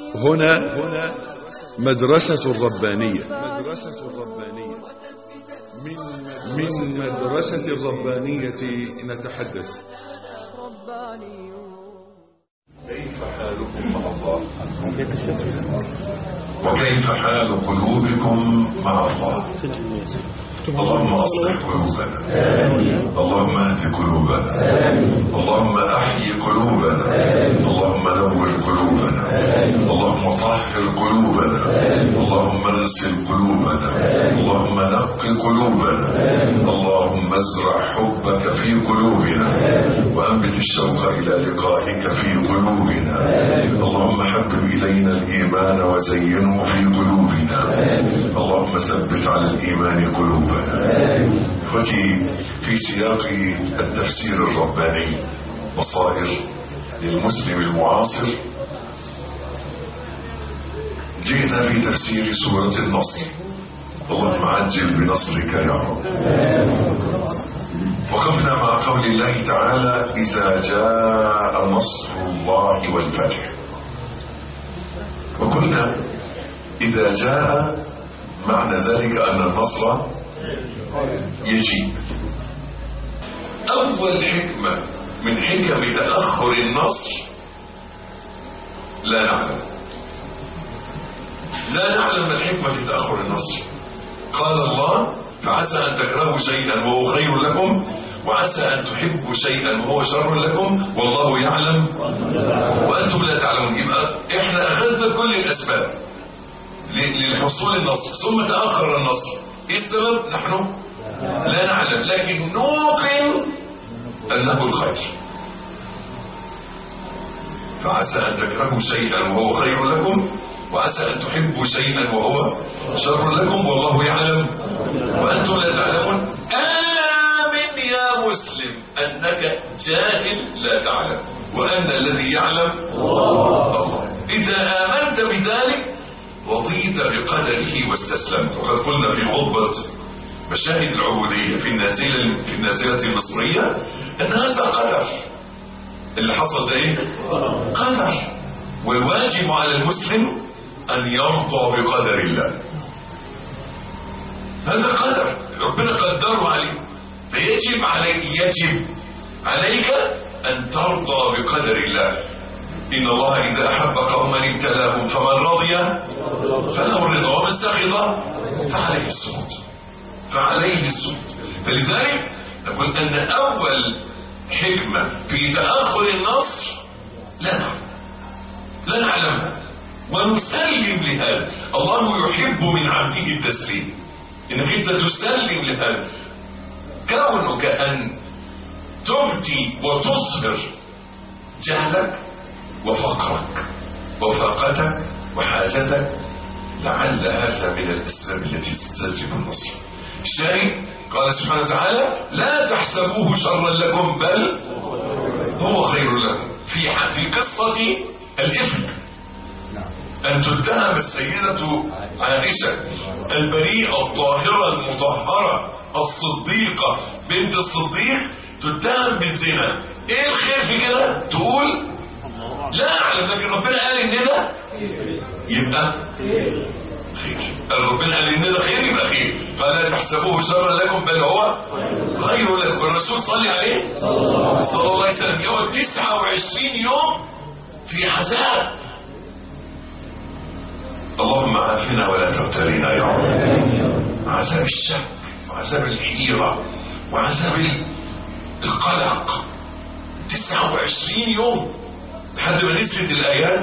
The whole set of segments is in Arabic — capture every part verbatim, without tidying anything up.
هنا هنا مدرسة الربانية مدرسة الربانية من من مدرسة الربانية نتحدث. كيف حالكم مع الله وكيف حال قلوبكم مع الله؟ اللهم اصلح قلوبنا، اللهم اهد قلوبنا، اللهم احيي قلوبنا، اللهم نور قلوبنا، اللهم طهر قلوبنا، اللهم اغسل قلوبنا، اللهم نق قلوبنا، اللهم ازرع حبك في قلوبنا وانبت الشوق الى لقائك في قلوبنا، اللهم حبب الينا الايمان وزينه في قلوبنا، اللهم ثبت على الايمان قلوبنا. اخوتي، في سياق التفسير الرباني بصائر للمسلم المعاصر، جئنا في تفسير سورة النصر. اللهم عجل بنصرك يا رب. وقفنا مع قول الله تعالى: إذا جاء نصر الله والفتح. وقلنا إذا جاء معنى ذلك أن النصر يجي. أول حكمة من حكم تأخر النصر لا نعلم لا نعلم الحكمة في تأخر النصر. قال الله: فعسى أن تكرهوا شيئا وهو خير لكم وعسى أن تحبوا شيئا وهو شر لكم والله يعلم وأنتم لا تعلمون. يبقى احنا أخذنا كل الأسباب للحصول النصر ثم تأخر النصر. ايه السبب؟ نحن لا نعلم، لكن نوقن انه الخير. فعسى ان تكرهوا شيئا وهو خير لكم وعسى ان تحبوا شيئا وهو شر لكم والله يعلم وانتم لا تعلمون. آمن يا مسلم انك جاهل لا تعلم وان الذي يعلم الله. اذا امنت بذلك رضيت بقدره واستسلمت. وقد قلنا في خطبة مشاهد العبودية في النازلة في النازلة المصرية ان هذا قدر. اللي حصل ده ايه؟ قدر. والواجب على المسلم ان يرضى بقدر الله. هذا قدر ربنا قدره عليه، فيجب عليك يجب عليك ان ترضى بقدر الله. إن الله إذا أحب قوما ابتلاهم فمن رضي فله الرضا ومن سخط فعليه السخط فعليه السخط. فلذلك نقول أن أول حكمة في تأخر النصر لا نعلم لا نعلمها ونسلم لهذا. الله يحب من عبده التسليم، إنك أنت تسلم لهذا. كونك أن تبدي وتظهر جهلك وفقرك وفاقتك وحاجتك لعل هذا من الأسباب التي تستجلب النصر. الشاهد قال سبحانه وتعالى: لا تحسبوه شرا لكم بل هو خير لكم. في في قصة الإفك أن تتهم السيدة عائشة البريئة الطاهرة المطهرة الصديقة بنت الصديق تتهم بالزنا. ايه الخير في كده؟ تقول لا اعلم، لكن ربنا قال ان ده يبقى خير. ربنا قال ان ده خير يبقى خير. فلا تحسبوه شرا لكم بل هو خير لكم. الرسول صلى عليه صلى الله عليه وسلم يقعد تسعة وعشرين يوم في عذاب. اللهم عافنا ولا تبتلينا يا رب. عذاب الشك وعذاب الحيرة وعذاب القلق تسعة وعشرين يوم لحد ما نزلت الآيات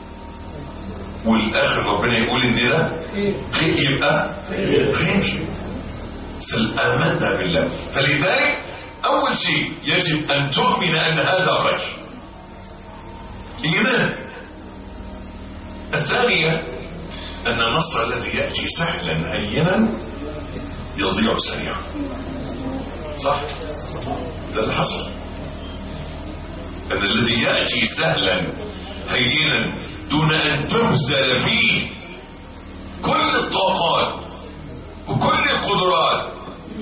والآخر ربنا يقول إن ده خير يبقى خير. آمنا بالله. فلذلك أول شيء يجب أن تؤمن أن هذا خير، إيمان. الثانية أن النصر الذي يأتي سهلا هينا يضيع سريعا. صح؟ ده اللي حصل. أن الذي يأتي سهلا هينا دون أن تبذل فيه كل الطاقات وكل القدرات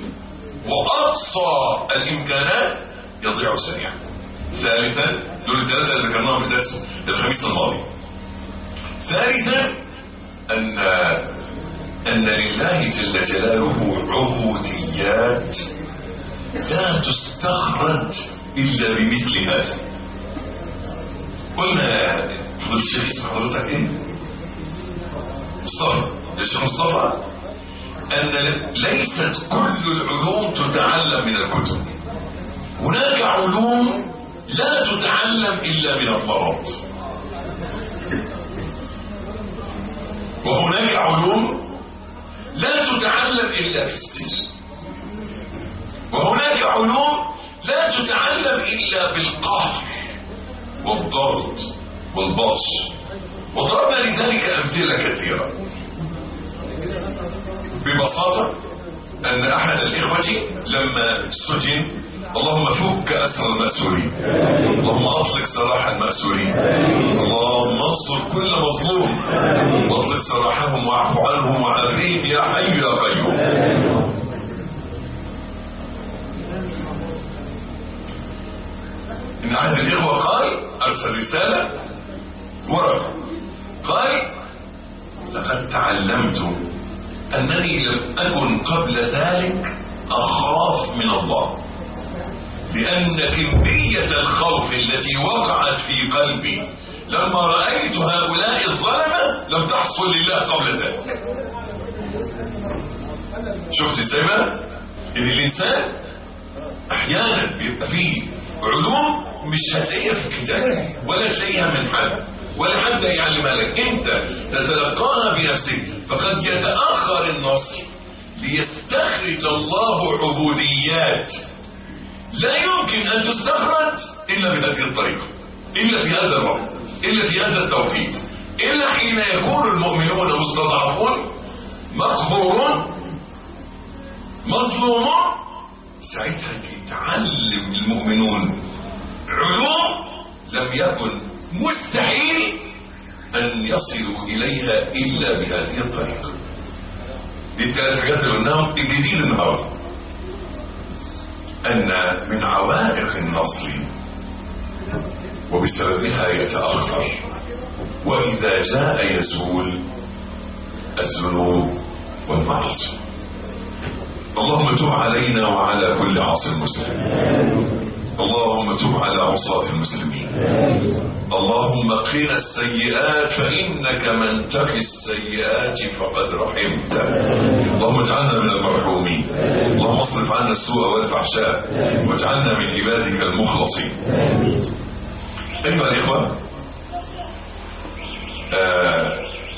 وأقصى الإمكانات يضيع سريعا. ثالثا، دول الثلاثة اللي ذكرناهم في درس الخميس الماضي. ثالثا ان ان لله جل جلاله عبوديات لا تستخرج الا بمثل هذا. قلنا فضل الشيخ اسم حضرتك ايه؟ مصطفى. الشيخ مصطفى ان ليست كل العلوم تتعلم من الكتب. هناك علوم لا تتعلم الا من المرض، وهناك علوم لا تتعلم الا في السجن، وهناك علوم لا تتعلم الا بالقهر والضغط والبطش. وضربنا لذلك امثله كثيره. ببساطه ان احد الاخوه لما سجن، اللهم فك اسر المأسورين، اللهم اطلق سراح المأسورين، اللهم انصر كل مظلوم واطلق سراحهم واعف عنهم وعافيهم يا حي يا قيوم. ان احد الاخوه قال، ارسل رساله ورقه، قال لقد تعلمت انني لم اكن قبل ذلك اخاف من الله، لأن كمية الخوف التي وقعت في قلبي لما رأيت هؤلاء الظلمة لم تحصل لله قبل ذلك. شفت ازاي بقى؟ ان الانسان احيانا بيبقى فيه علوم مش هتلاقيها في الكتاب ولا تلاقيها من حد ولا حد يعلمها لك، انت تتلقاها بنفسك. فقد يتأخر النصر ليستخرج الله عبوديات لا يمكن ان تستخرج الا بهذه الطريقة، الا في هذا الوقت، الا في هذا التوقيت، الا حين يكون المؤمنون مستضعفون مقهورون مظلومون. ساعتها يتعلم المؤمنون علوم لم يكن مستحيل ان يصلوا اليها الا بهذه الطريقة. دي الثلاث حاجات اللي قلناهم. الجديد النهارده ان من عوائق النصر وبسببها يتأخر، واذا جاء يزول الذنوب والمعاصي. اللهم تب علينا وعلى كل عاصي مسلم، اللهم تب على عصاة المسلمين، اللهم قنا السيئات فإنك من تقي السيئات فقد رحمته، اللهم اجعلنا من المرحومين، اللهم اصرف عنا السوء والفحشاء واجعلنا من عبادك المخلصين. أيها الإخوة، آه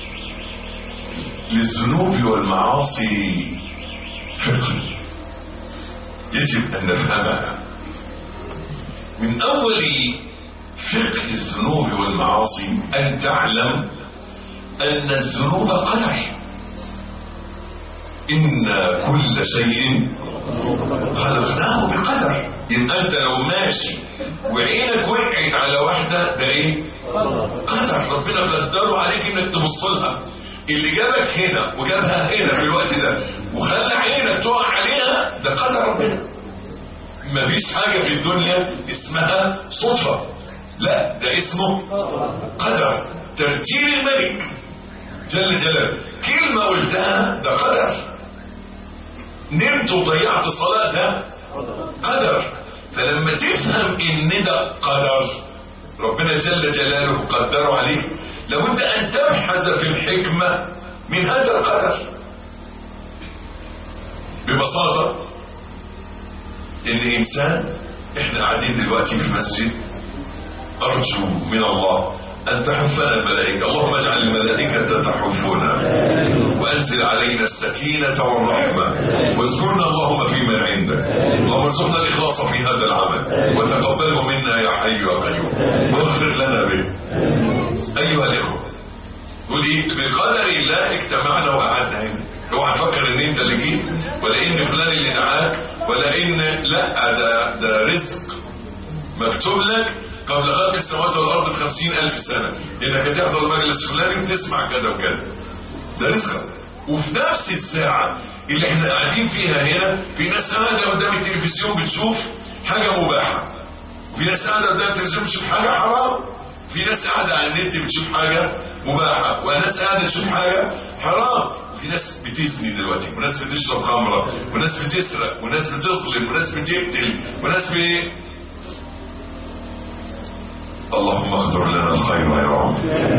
للذنوب والمعاصي فقه يجب أن نفهمها. من أول فقه الذنوب والمعاصي أن تعلم أن الذنوب قدر. إن كل شيء خلقناه بقدر. إن أنت لو ماشي وعينك وقعت على واحدة ده إيه؟ قدر. ربنا قدره عليك إنك تبص لها. اللي جابك هنا وجابها هنا في الوقت ده وخلى عينك تقع عليها ده قدر ربنا. مفيش حاجة في الدنيا اسمها صدفة، لا ده اسمه قدر. ترتيب الملك جل جلاله، كلمة قلتها ده قدر. نمت وضيعت صلاة ده قدر. فلما تفهم ان ده قدر ربنا جل جلاله قدره عليك، لابد ان تبحث في الحكمة من هذا القدر. ببساطة ان انسان، احنا قاعدين دلوقتي في مسجد، ارجو من الله ان تحفنا الملائكة. اللهم اجعل الملائكة تحفنا وانزل علينا السكينة والرحمة واذكرنا اللهم في من عندك. اللهم ارزقنا الاخلاص في هذا العمل وتقبله منا يا حي يا قيوم واغفر لنا به. ايها الاخوة، قول ايه؟ بقدر الله اجتمعنا وقعدنا هنا. اوعى تفكر ان انت اللي جيت ولا ان فلان اللي دعاك ولا ان لا، ده ده رزق مكتوب لك قبل خلق السماوات والارض بخمسين الف سنة انك هتحضر المجلس الفلاني وتسمع كذا وكذا. ده رزقك. وفي نفس الساعة اللي احنا قاعدين فيها هنا في ناس قاعدة قدام التلفزيون بتشوف حاجة مباحة، وفي ناس قاعدة قدام التلفزيون بتشوف حاجة حرام. في ناس قاعدة على النت بتشوف حاجة مباحة، وناس قاعدة تشوف حاجة حرام، وفي ناس بتزني دلوقتي، وناس بتشرب خمرة، وناس بتسرق، وناس بتظلم، وناس بتقتل، وناس ب اللهم اختر لنا الخير يا رب.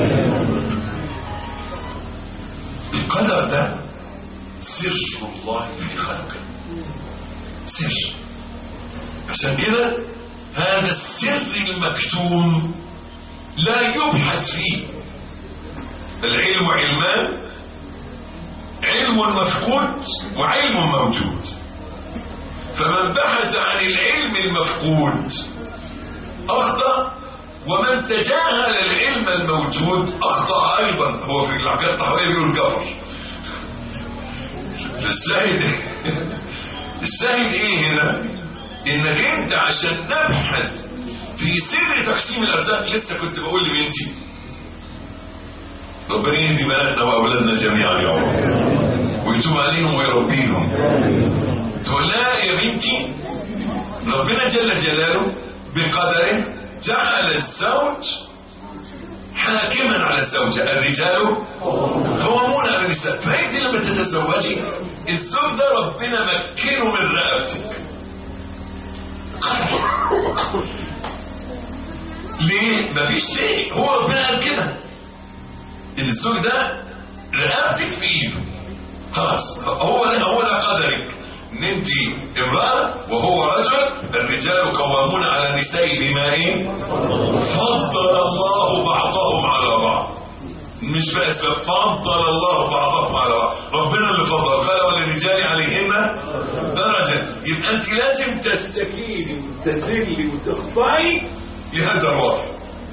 القدر ده سر الله في خلقه، سر. عشان كده هذا السر المكتوم لا يبحث فيه. العلم علمان، علم مفقود وعلم موجود. فمن بحث عن العلم المفقود أخطأ، ومن تجاهل العلم الموجود أخطأ أيضا. هو في العقيدة الطحاوية بيقول كفر. الشاهد الشاهد ايه هنا؟ انك انت عشان نبحث في سر تقسيم الارزاق. لسه كنت بقول لبنتي ربنا يهدي بناتنا واولادنا جميعا يا رب ويتوب عليهم ويربيهم. تقول لها يا بنتي ربنا جل جلاله بقدره جعل الزوج حاكما على الزوجة، الرجال قوامون على النساء. فانت لما تتزوجي الزوج ده ربنا مكنه من رقبتك. ليه؟ مفيش شيء، هو ربنا قال كده ان الزوج ده رقبتك في ايده. خلاص هو ده هو ده قدرك، ان انت امرأة وهو رجل. الرجال قوامون على النساء بما ايه؟ فضل الله بعضهم على بعض. مش بس فضل الله بعضهم على بعض، ربنا اللي فضل. قال وللرجال عليهن درجة. يبقى انت لازم تستكيني وتذلي وتخضعي لهذا الوضع.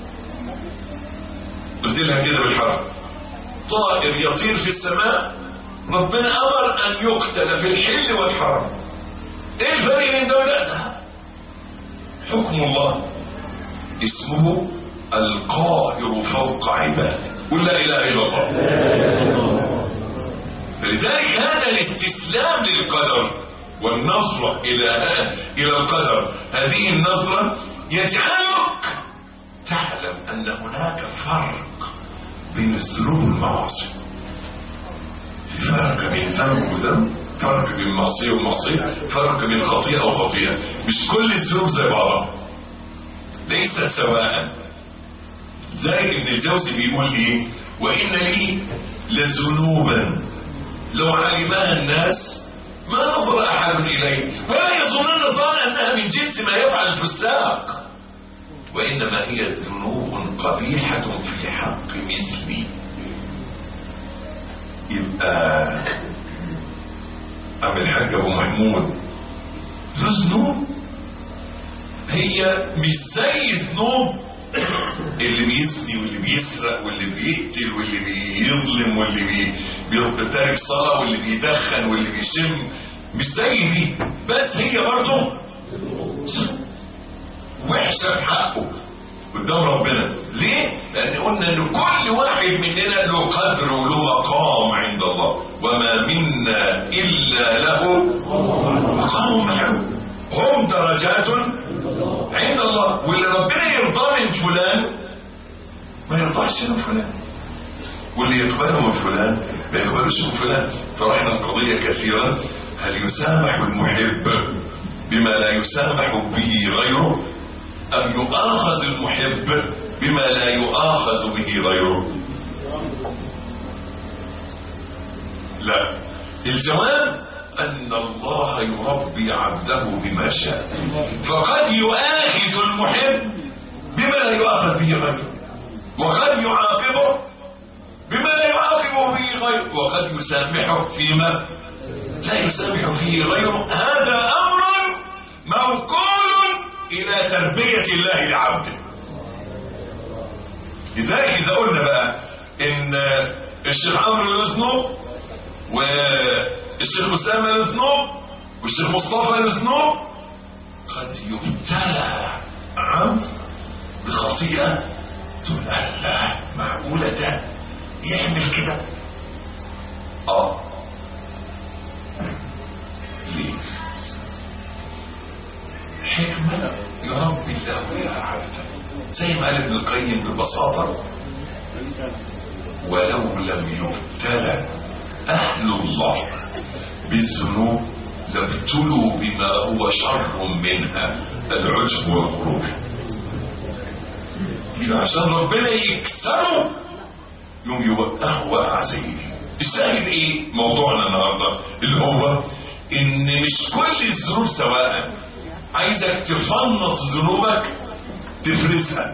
قلت لها كده بالحرف، طائر يطير في السماء ربنا امر ان يقتل في الحل والحرام. ايه الفرق بين ده وده؟ حكم الله اسمه القاهر فوق عباده، قل لا اله الا الله. فلذلك هذا الاستسلام للقدر والنظرة الى الى القدر، هذه النظرة يجعلك تعلم ان هناك فرق بين الذنوب والمعاصي. فرق بين ذنب وذنب، فرق بين معصية ومعصية، فرق بين خطيئة وخطيئة. مش كل الذنوب زي بعضها، ليست سواء. زي ابن الجوزي بيقول ايه؟ وإن لي لذنوبا لو علمها الناس ما نظر أحد إليه ولا يظنن ظن أنها من جنس ما يفعل الفساق، وإنما هي ذنوب قبيحة في حق مثلي. يبقى عم الحاج ابو محمود له ذنوب هي مش زي ذنوب اللي بيزني واللي بيسرق واللي بيقتل واللي بيظلم واللي بي بيترك صلاة واللي بيدخن واللي بيشم، مش زي دي. بس هي برضه وحشة في حقه قدام ربنا. ليه؟ لأن قلنا ان كل واحد مننا له قدر وله مقام عند الله، وما منا إلا له مقام معلوم، هم درجات عند الله. واللي ربنا يرضى من فلان ما يرضاش من فلان، واللي يقبله من فلان ما يقبلش من فلان. طرحنا القضية كثيرا، هل يسامح المحب بما لا يسامح به غيره، أم يؤاخذ المحب بما لا يؤاخذ به غيره؟ لا، الجواب أن الله يربي عبده بما شاء، فقد يؤاخذ المحب بما لا يؤاخذ به غيره، وقد يعاقبه بما لا يعاقبه به غيره، وقد يسامحه فيما لا يسامح فيه غيره. هذا أمر موكول إلى تربية الله لعبده. لذلك إذا قلنا بقى إن الشيخ عمرو له ذنوب والشيخ أسامة له ذنوب والشيخ مصطفى له ذنوب، قد يبتلى عم بخطيئة تقول الله معقولة ده يعمل كده؟ اه ليه؟ حكمة يربي الله يا عبده. زي ما قال ابن القيم ببساطة: ولو لم يبتلى أهل الله بالذنوب لابتلوا بما هو شر منها، العجب والغرور. عشان ربنا يكسره يوم يوقعه وقع سيدي. الشاهد ايه موضوعنا النهارده؟ اللي هو ان مش كل الذنوب سواء. عايزك تفنط ذنوبك، تفرسها،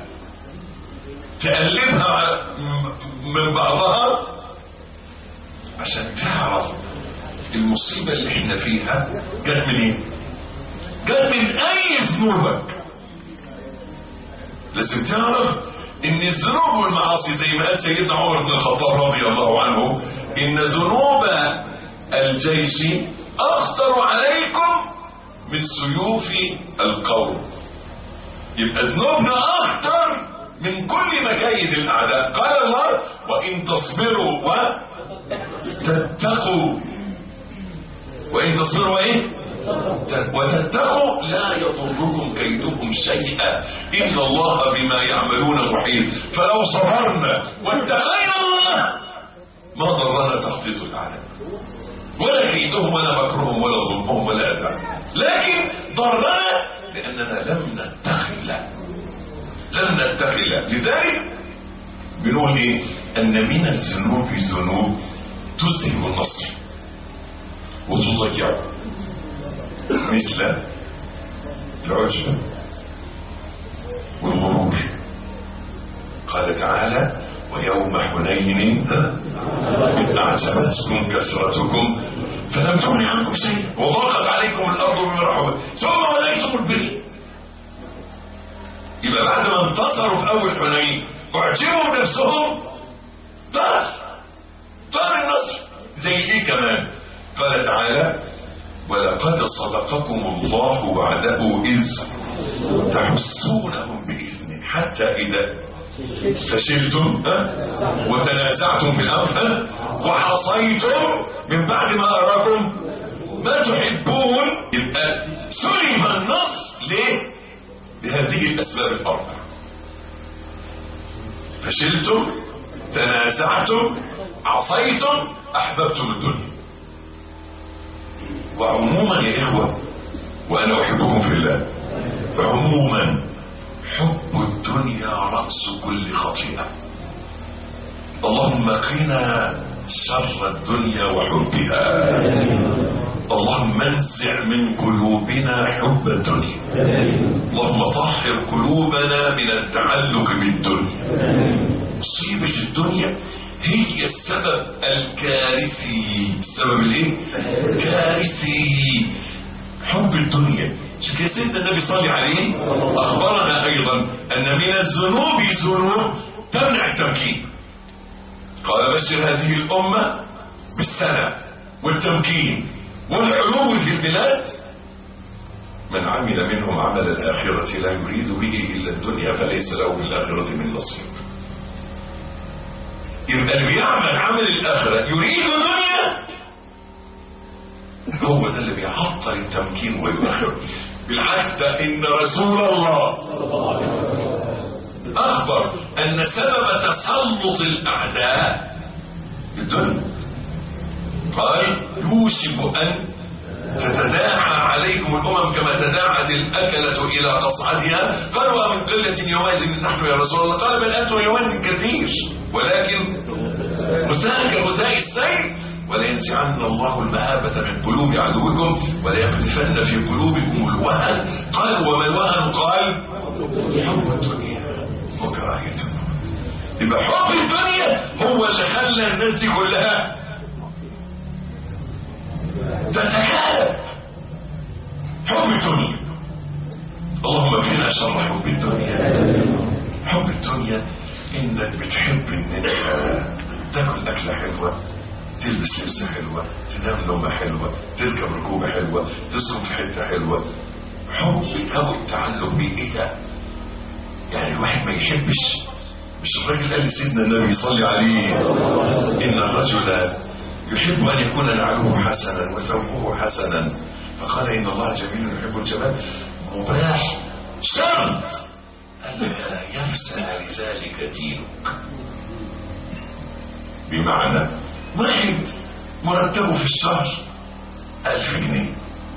تقلبها من بعضها، عشان تعرف المصيبة اللي احنا فيها جت منين؟ جت من اي ذنوبك. لازم تعرف ان الذنوب والمعاصي زي ما قال سيدنا عمر بن الخطاب رضي الله عنه: ان ذنوب الجيش اخطر عليكم من سيوف القوم. يبقى ذنوبنا اخطر من كل مكايد الاعداء. قال الله: وان تصبروا وتتقوا وان تصبروا ايه وتتقوا لا يضركم كيدكم شيئا ان الله بما يعملون محيط. فلو صبرنا واتقينا الله ما ضرنا تخطيط الاعداء ولا كيدهم ولا مكرهم ولا ظلمهم ولا اذى، لكن ضرنا لاننا لم نتقي الله لم نتقي الله. لذلك بنقول ايه؟ ان من الذنوب ذنوب تذهب النصر وتضيعه، مثل العجب والغرور. قال تعالى: ويوم حنين إذ أعجبتكم كثرتكم فلم تغن عنكم شيئا وضاقت عليكم الأرض بما رحبت ثم وليتم البر. يبقى بعد ما انتصروا في أول حنين أعجبوا بنفسهم، طار طار النصر. زي إيه كمان؟ قال تعالى: ولقد صدقكم الله وعده إذ تحسونهم بإذنه حتى إذا فشلتم وتنازعتم في الأمر وعصيتم من بعد ما أراكم ما تحبون. يبقى سلم النصر ليه؟ بهذه الأسباب الأربع: فشلتم، تنازعتم، عصيتم، أحببتم الدنيا. وعموما يا إخوة، وأنا أحبكم في الله، عموما حب الدنيا رأس كل خطيئة. اللهم قنا شر الدنيا وحبها. اللهم انزع من قلوبنا حب الدنيا. اللهم طهر قلوبنا من التعلق بالدنيا. مصيبة الدنيا هي السبب الكارثي. السبب الايه؟ كارثي حب الدنيا. عشان كده سيدنا النبي صلى عليه اخبرنا ايضا ان من الذنوب ذنوب تمنع التمكين. قال: بشر هذه الامه بالسلام والتمكين والعلو في البلاد من عمل منهم عمل الاخره لا يريد به الا الدنيا فليس له بالاخره من نصيب. يبقى اللي بيعمل عمل الاخره يريد الدنيا هو ده اللي بيعطل التمكين ويؤخر. بالعكس، ده ان رسول الله اخبر ان سبب تسلط الاعداء الدنيا. قال: يوشك ان تتداعى عليكم الامم كما تداعت الاكله الى قصعتها. قالوا: ومن قله يومئذ نحن يا رسول الله؟ قال: بل انتم يومئذ كثير ولكن مساء كغثاء السيل ولينزعن الله المهابة من قلوب عدوكم وليقذفن في قلوبكم الوهن. قال: وما الوهن؟ قال: حب الدنيا وكراهية الموت. يبقى حب الدنيا هو اللي خلى الناس دي كلها تتكالب. حب الدنيا. اللهم قنا شر حب الدنيا. حب الدنيا انك بتحب انك تاكل اكله حلوه، تلبس لبسه حلوه، تنام نومه حلوه، تركب ركوبه حلوه، تسكن في حته حلوه. حب ده التعلق بايه ده؟ يعني الواحد ما يحبش. مش الراجل قال لسيدنا النبي صلى عليه: ان الرجل يحب ان يكون نعله حسنا وثوبه حسنا، فقال: ان الله جميل يحب الجمال. مباح، شرط ألا يفسد لذلك دينك. بمعنى واحد مرتبه في الشهر ألف جنيه،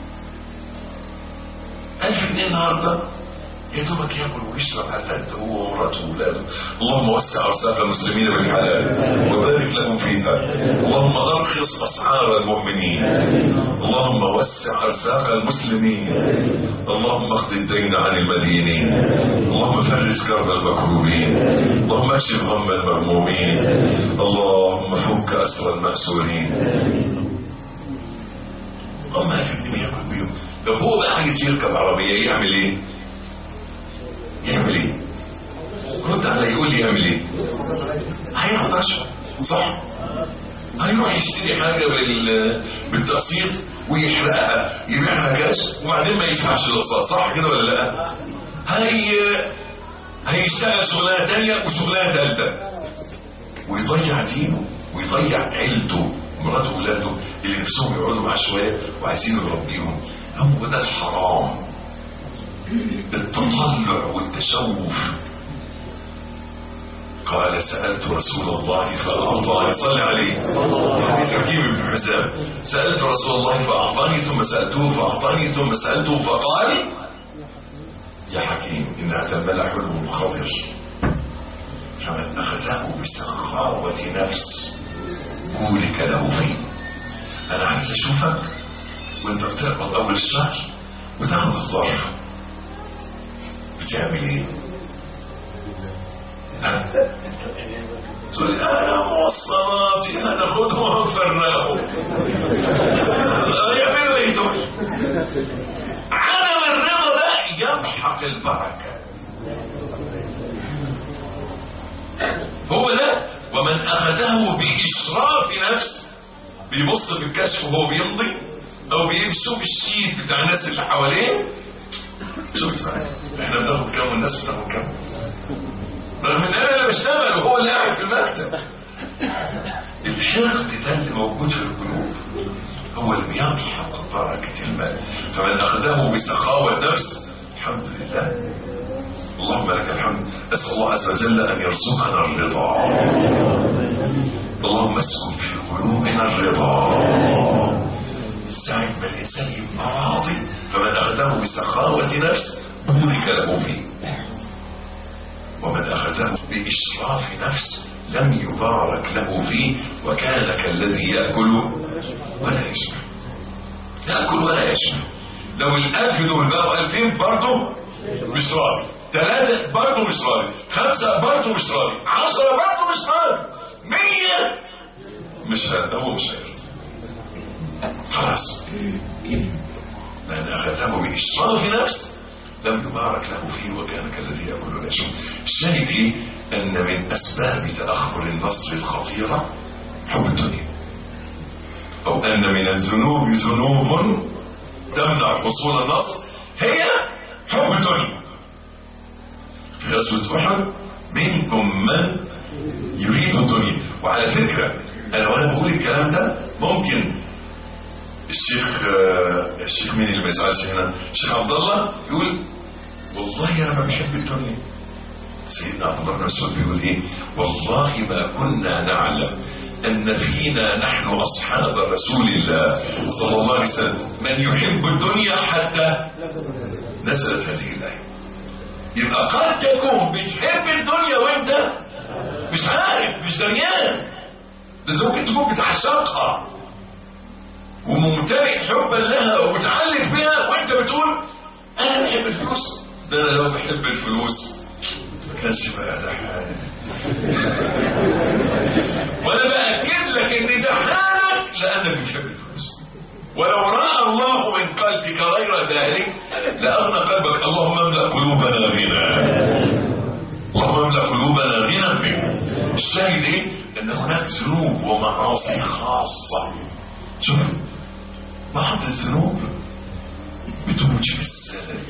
ألف جنيه النهارده يا دوبك ياكل ويشرب على قد هو ومراته وولاده. اللهم وسع ارزاق المسلمين بالحلال وبارك لهم فيها. اللهم ارخص اسعار المؤمنين. اللهم وسع ارزاق المسلمين. اللهم اقض الدين عن المدينين. اللهم فرج كرب المكروبين. اللهم اكشف غم المغمومين. اللهم فك اسر المأسورين. اللهم ألف جنيه ياكل بيهم. لو هو بقى عايز يركب عربيه يعمل ايه؟ يعمل ايه؟ رد علي يقول لي يعمل ايه؟ هياخد رشوه صح؟ هيروح يشتري حاجه بال بالتقسيط ويحرقها يبيعها كاش وبعدين ما يدفعش الاقساط صح كده ولا لا؟ هي هيشتغل شغلانه ثانيه وشغلانه ثالثه ويضيع دينه ويضيع عيلته مراته وولاده اللي نفسهم يقعدوا معاه شويه وعايزين يربيهم. هو ده الحرام، التطلع والتشوف. قال سألت رسول الله فأعطاني. صلى عليه حديث حكيم بن حزام. سألت رسول الله فأعطاني ثم سألته فأعطاني ثم سألته فقال يا حكيم إنها تنبلع حلم خطر فمن أخذه بسخاوة نفس بورك له فيه. أنا عايز أشوفك وأنت بتقبض أول الشهر وتاخد الظرف بتعمل ايه؟ أه؟ تقول انا موصلاتي هناخدهم ونفرقهم. يعملوا ايه دول؟ عدم الرضا ده يمحق البركه. هو ده. ومن اخذه باشراف نفس بيبص في الكشف وهو بيمضي او بيمشوا بالشيت بتاع الناس اللي حواليه. شفت بقى احنا بناخد كام والناس بتاخد كام، رغم ان انا اللي بشتغل وهو اللي قاعد في المكتب. الحقد ده اللي موجود في القلوب هو اللي بيمحق بركة المال. فمن اخذه بسخاوة نفس الحمد لله. اللهم لك الحمد. اسال الله عز وجل ان يرزقنا الرضا. اللهم اسكن في قلوبنا الرضا. ساعة ما الانسان يبقى راضي فمن اخذه بسخاوة نفس بورك له فيه، ومن اخذه باشراف نفس لم يبارك له فيه وكان كالذي يأكل ولا يشبع. يأكل ولا يشبع. لو الالف دول بقوا الفين برضه مش راضي، ثلاثة برضه مش راضي، خمسة برضه مش راضي، عشرة برضه مش راضي، مية مش هذا هو مش هيرضى خلاص. لأن أخذه بإشراف نفس لم يبارك له فيه وكان كالذي يأكل ولا يشرب. الشاهد إيه؟ أن من أسباب تأخر النصر الخطيرة حب الدنيا، أو أن من الذنوب ذنوب تمنع حصول النصر هي حب الدنيا. في غزوة أحد منكم من يريد الدنيا. وعلى فكرة أنا وأنا بقول الكلام ده ممكن الشيخ الشيخ مين اللي ما يزعلش هنا، الشيخ عبد الله يقول والله انا ما بحب الدنيا. سيدنا عبد الله بن مسعود بيقول ايه؟ والله ما كنا نعلم ان فينا نحن اصحاب رسول الله صلى الله عليه وسلم من يحب الدنيا حتى نزلت هذه الايه. يبقى قد تكون بتحب الدنيا وانت مش عارف، مش دريان. ده ممكن تكون بتعشقها وممتلئ حبا لها ومتعلق بها وانت بتقول انا بحب الفلوس. ده انا لو بحب الفلوس ما كانش بقى ده حالي. وانا باكد لك ان ده حالك لانك بتحب الفلوس. ولو راى الله من قلبك غير ذلك لاغنى قلبك. اللهم املا قلوبنا غنى، اللهم املا قلوبنا غنى بك. الشاهد ايه؟ ان هناك ذنوب ومعاصي خاصه. شوف بعض الذنوب بتوجب الزلل.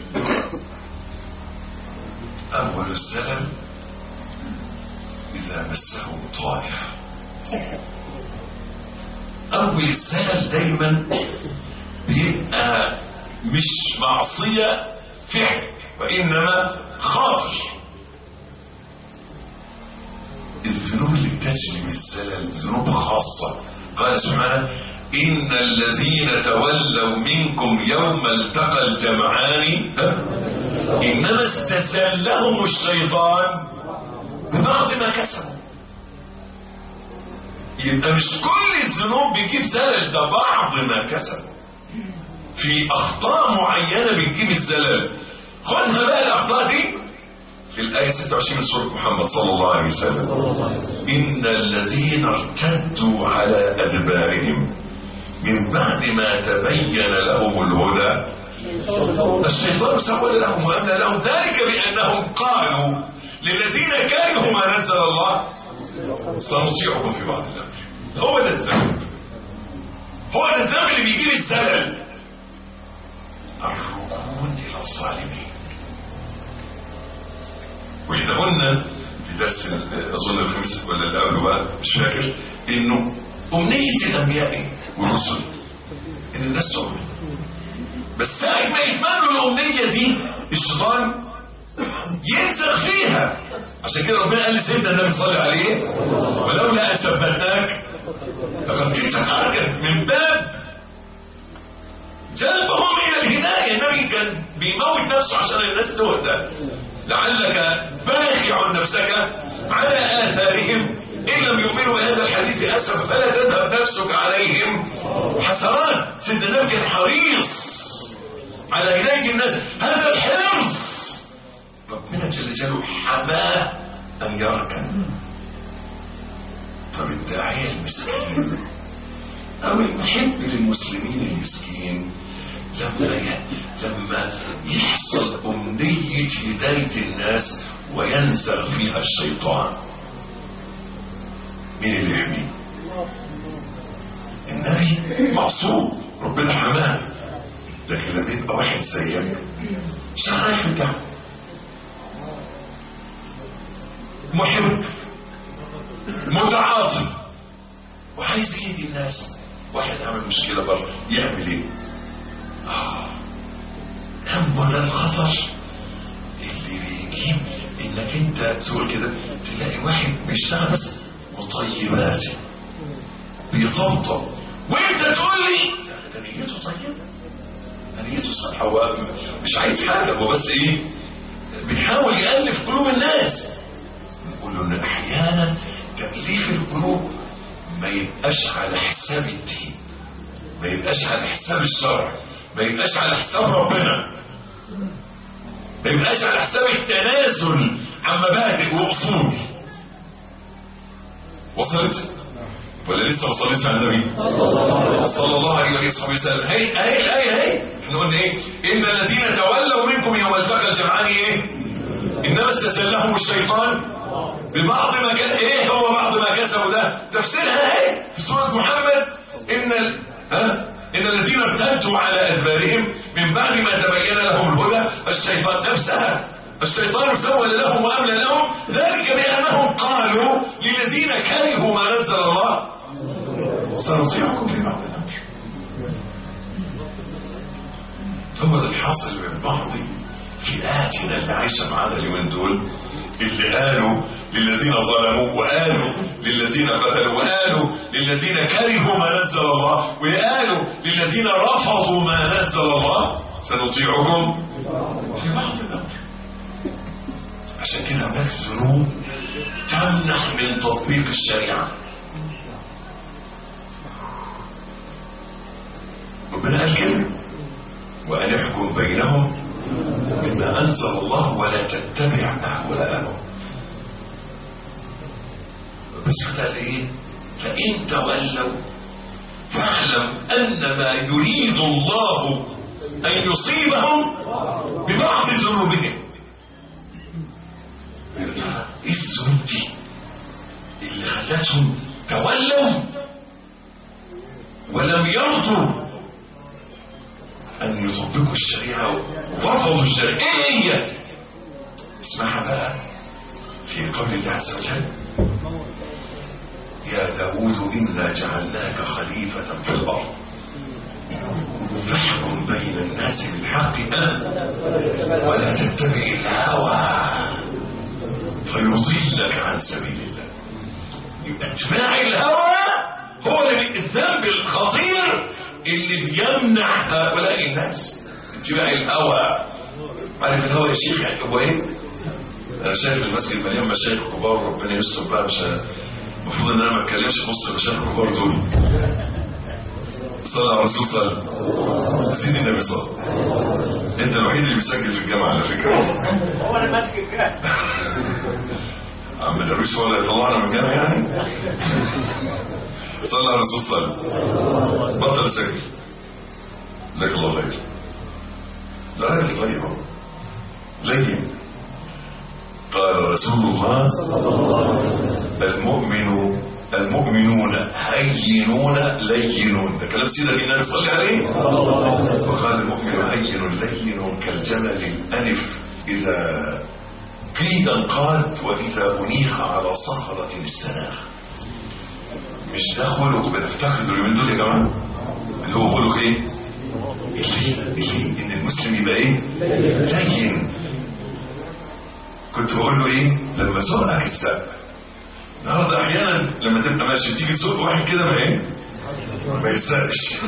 اول الزلل اذا مسه طائف. اول الزلل دايما بيبقى مش معصية فعل وانما خاطر. بتجلب الزلل، ذنوب خاصة. قال سبحانه إن الذين تولوا منكم يوم التقى الجمعان إنما استزلهم الشيطان ببعض ما كسبوا. يبقى مش كل الذنوب بيجيب زلل، ده بعض ما كسبوا. في أخطاء معينة بتجيب الزلل. خدها بقى الأخطاء دي في الآية ستة وعشرين من سورة محمد صلى الله عليه وسلم. إن الذين ارتدوا على أدبارهم من بعد ما تبين لهم الهدى الشيطان سول لهم وأملى لهم ذلك بأنهم قالوا للذين كرهوا ما نزل الله سنطيعكم في بعض الأمر. هو ده الذنب، هو ده الذنب اللي بيجيب الزلل، الركون إلى الظالمين. واحنا قلنا في درس اظن الخميس ولا اللي قبله بقى مش فاكر انه امنيه الانبياء والرسل ان الناس تؤمن، بس ساعه ما يتمنوا الامنيه دي الشيطان ينزغ فيها. عشان كده ربنا قال لسيدنا النبي صلى الله عليه ولولا ان ثبتناك لقد كنت تركت من باب جلبهم الى الهدايه. النبي كان بيموت نفسه عشان الناس تهدى. لعلك باخع نفسك على آثارهم إن لم يؤمنوا بهذا الحديث أسفا فلا تذهب نفسك عليهم حسرات. سيدنا النبي كان حريص على هداية الناس، هذا الحرص ربنا جل جلاله حماه أن يركن. طب الداعية المسكين أو المحب للمسلمين المسكين لما لما يحصل أمنية هداية الناس وينزغ فيها الشيطان، مين اللي يحميه؟ النبي معصوم ربنا حماه. لكن لما يبقى واحد زيك مش عارف انت محب متعاطي وعايز يهدي الناس، واحد عمل مشكلة بره يعمل ايه؟ آه هم ده الخطر اللي بيجيب انك انت تقول كده تلاقي واحد بيشتغل بس مطيبات بيطبطب وانت تقول لي ده نيته طيبه، نيته صح، هو مش عايز حاجه، هو بس ايه بيحاول يألف قلوب الناس. نقول له ان احيانا تأليف القلوب ما يبقاش على حساب الدين، ما يبقاش على حساب الشرع، ما يبقاش على حساب ربنا، ما يبقاش على حساب التنازل عن مبادئ واصول. وصلت ولا لسه ما وصلتش على النبي صلى الله عليه وصحبه وسلم؟ هي هي الايه اهي. احنا قلنا ايه؟ ان الذين تولوا منكم يوم التقى الجمعان ايه؟ انما استزلهم الشيطان ببعض ما كان. ايه هو بعض ما كسبوا ده؟ تفسيرها اهي في سوره محمد. ان ال... ها إن الذين ارتدوا على أدبارهم من بعد ما تبين لهم الهدى الشيطان نفسها الشيطان سول لهم وأملى لهم ذلك بأنهم قالوا للذين كرهوا ما نزل الله سنطيعكم في بعض الأمر. هو ده الحاصل من بعض فئاتنا اللي عايشة معانا اليومين دول، اللي قالوا للذين ظلموا وقالوا للذين قتلوا وقالوا للذين كرهوا ما نزل الله وقالوا للذين رفضوا ما نزل الله سنطيعكم في بعض الأمر. عشان كده هناك ذنوب تمنع من تطبيق الشريعة. ربنا قال كده وأن يحكم بينهم بما أنزل الله ولا تتبع أهواءهم. بس قال ايه؟ فإن تولوا فاعلم أنما يريد الله أن يصيبهم ببعض ذنوبهم. ايه الذنوب دي اللي خلتهم تولوا ولم يرضوا أن يطبقوا الشريعة ورفضوا الشريعة؟ ايه هي؟ اسمعها بقى في قول الله عز وجل يا داود إنا جعلناك خليفة في الأرض فاحكم بين الناس بالحق ولا تتبع الهوى فيضلك عن سبيل الله. يبقى اتباع الهوى هو الذنب الخطير اللي بيمنع هؤلاء الناس. اتباع الهوى. عارف الهوى يا شيخ يعني هو ايه؟ انا شايف المسجد مليان مشايخ كبار ربنا يستر بقى، مش المفروض ان انا ما اتكلمش في وسط المشايخ الكبار دول. صلى على الرسول صلى سيدي النبي صلى. انت الوحيد اللي بيسجل في الجامعه على فكره. هو انا ماسك الجامعه. عم درويش هو اللي يطلعنا من الجامعه يعني. صلى على الرسول صلى. بطل سجل. جزاك الله خير. ده راجل طيب اهو. لين. قال رسول الله المؤمن المؤمنون هينون لينون. ده كلام سيدنا النبي صلى عليه. وقال المؤمن هين لين كالجمل الأنف إذا قيد انقاد وإذا أنيخ على صخرة استناخ. مش ده خلق بنفتخر من دول يا جماعة؟ اللي هو خلق ايه؟ اللين. اللين ان المسلم يبقى ايه؟ لين. كنت بقول له ايه؟ لما سوقك السقف النهارده احيانا لما تبقى ماشي تيجي تسوق واحد كده ما ايه؟ ما يسرقش.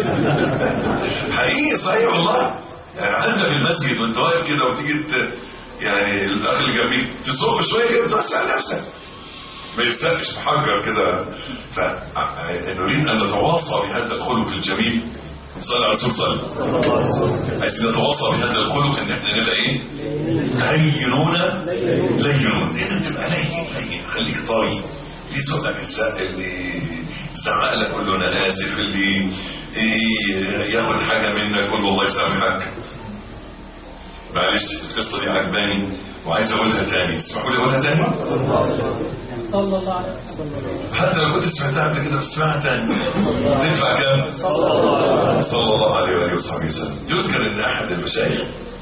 حقيقي صحيح والله. يعني انت في المسجد وانت واقف كده وتيجي يعني الاخ اللي جنبيك تسوق شويه كده بتوسع نفسك ما يستنش محجر كده. فنريد ان نتواصى بهذا الخلق الجميل. صلى على الرسول صلى. عايزين نتواصى بهذا الخلق ان احنا نبقى ايه؟ هينون لينون. انت تبقى لين لين خليك طري. اللي يسوقك السق اللي يزعق لك قول له انا اسف، اللي ياخد حاجه منك قول له الله يسامحك. معلش القصه دي عجباني وعايز اقولها تاني، تسمحوا لي اقولها تاني؟ صلى الله عليه وسلم. حتى لو كنت سمعتها قبل كده بس اسمعها تاني. تدفع كام؟ صلى الله عليه واله وصحبه وسلم. يذكر ان احد المشايخ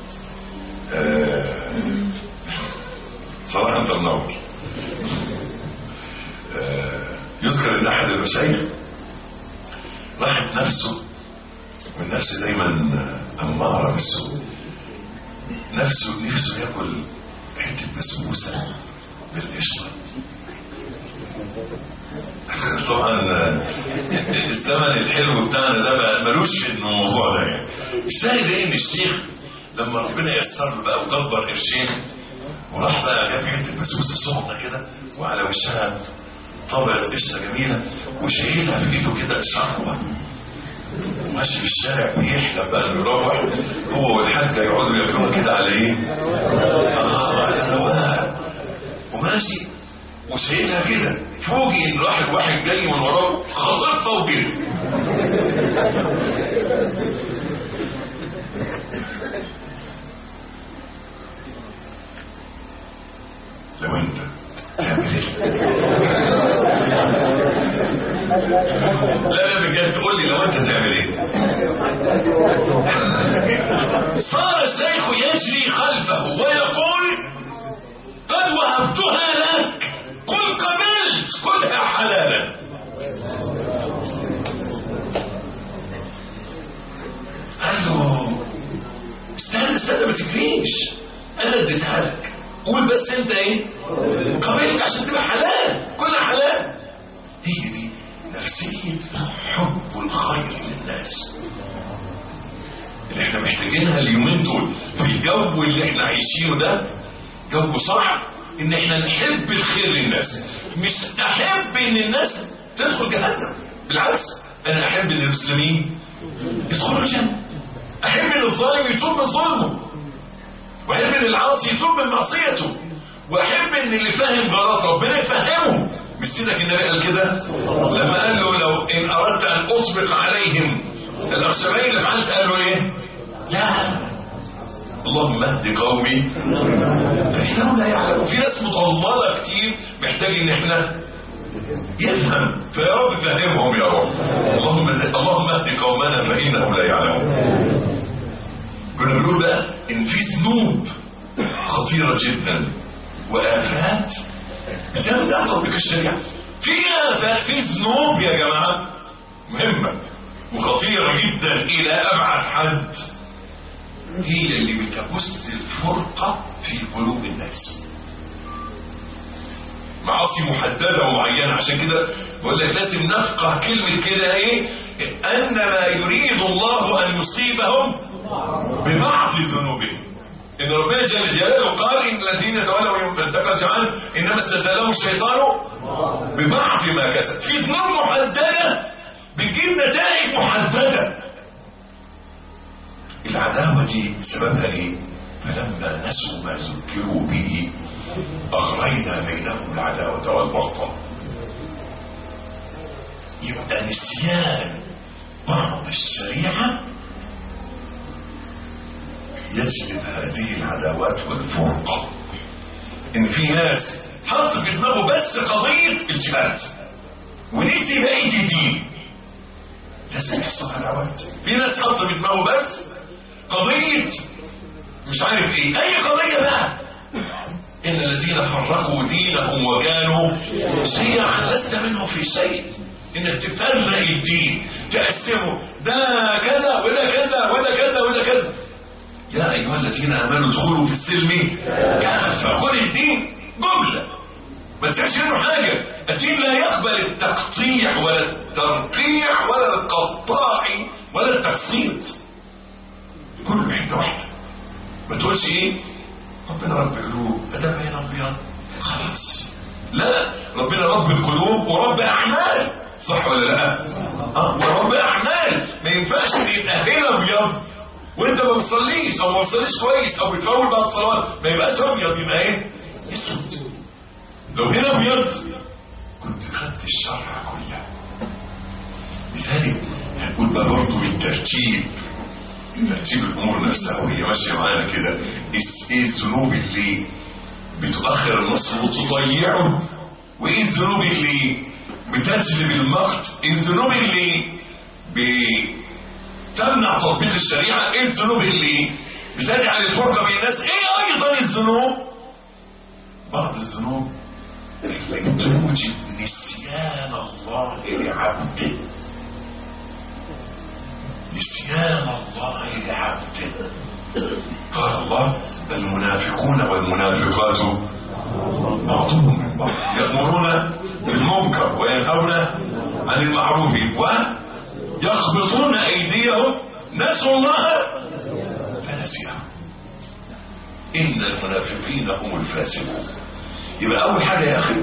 آه صراحه انت منور. آه يذكر ان احد المشايخ راحت نفسه، والنفس دايما اماره بالسوء، نفسه نفسه ياكل حته بسبوسه بالقشطه. طبعا الزمن الحلو بتاعنا ده بقى ملوش في الموضوع ده يعني. الشاهد ايه ان الشيخ لما ربنا يسر له بقى وكبر قرشين وراح بقى جاب حته بسبوسه سخنه كده وعلى وشها طبقه قشطه جميله وشايلها في ايده كده شربه ماشي في الشارع بيحلم بقى انه يروح هو والحاجه يقعدوا ياكلوا كده على ايه؟ اه على رواق وماشي وشايلها كده. فوجئ ان راح واحد جاي من وراه خاطفها وجري. لو انت تعمل ايه؟ لا لا بجد تقول لي لو انت تعمل ايه؟ صار الشيخ يجري خلفه ويقول قد وهبتها لك قل قبلت كلها حلالا. قال له استنى استنى ما تجريش انا اديتها لك قول بس انت ايه؟ قبلت عشان تبقى حلال كلها حلال. هي دي نفسية حب الخير للناس اللي احنا محتاجينها اليومين دول في الجو اللي احنا عايشينه ده. جو صعب ان احنا نحب الخير للناس، مش احب ان الناس تدخل جهنم. بالعكس انا احب ان المسلمين يدخلوا الجنة. احب ان الظالم يتوب من ظلمه، واحب ان العاصي يتوب من معصيته، واحب ان اللي فاهم غلط ربنا يفهمه. مش سيدك النبي قال كده لما قال له لو ان اردت ان اطبق عليهم الاخشبين اللي فعلت قال له ايه؟ لا اللهم اهد قومي فإنهم لا يعلمون. في ناس مضلله كتير محتاج ان احنا يفهم، فيا رب فهمهم يا رب. اللهم اللهم اهد قومنا فإنهم لا يعلمون. كنا بنقول بقى ان في ذنوب خطيره جدا وآفات بتمنع تطبيق الشريعه. في آفات في ذنوب يا جماعه مهمه وخطيره جدا الى ابعد حد، هي اللي بتبث الفرقة في قلوب الناس. معاصي محددة ومعينة. عشان كده بقول لك لازم نفقه كلمة كده ايه، انما يريد الله ان يصيبهم ببعض ذنوبهم. ان ربنا جل جلاله قال ان الذين تولوا يوم التقى الجمعان انما استزادهم الشيطان ببعض ما كسب. في ذنوب محددة بتجيب نتائج محددة. العداوة دي سببها ايه؟ فلما نسوا ما ذكروا به اغرينا بينهم العداوة والبغضاء. يبقى نسيان بعض الشريعة يجلب هذه العداوات والفرقة. ان في ناس حط في دماغه بس قضية الجهاد ونسي بقية الدين، لازم يحصل عداوات. في ناس حط في دماغه بس قضية مش عارف ايه، اي قضية بقى. ان الذين فرقوا دينهم وكانوا شيعا لست منهم في شيء. انك تفرق الدين تقسمه، ده كذا وده كذا وده كذا وده كذا. يا ايها الذين امنوا ادخلوا في السلم كافة. خذ الدين جملة ما تسيبش منه حاجة. الدين لا يقبل التقطيع ولا الترقيع ولا القطاع ولا التقسيط، كله حتة واحدة. ما تقولش ايه ربنا رب قلوب ادام بين ابيض خلاص، لا، ربنا رب القلوب ورب اعمال، صح ولا لا؟ اه ورب اعمال. ما ينفعش يبقى هنا ابيض وانت ما بتصليش او ما بتصليش كويس او بتفول بعد الصلاه، ما يبقاش ابيض، يبقى ايه؟ اسود. لو هنا ابيض كنت خدت الشرع كله. لذلك هنقول بقى برضه بالترتيب، ترتيب الامور نفسها وهي ماشيه معانا كده. ايه الذنوب اللي بتؤخر النصر وتضيعه، وايه الذنوب اللي بتجلب المقت، ايه الذنوب اللي بتمنع تطبيق الشريعه، ايه الذنوب اللي بتجعل الفرقه بين الناس، ايه ايضا الذنوب. بعض الذنوب اللي توجد نسيان الله لعبده، نسيان الله لعبده. قال الله المنافقون والمنافقات بعضهم من بعض يأمرون بالمنكر وينهون عن المعروف ويخبطون أيديهم نسوا الله فنسيهم إن المنافقين هم الفاسقون. يبقى أول حاجة يا أخي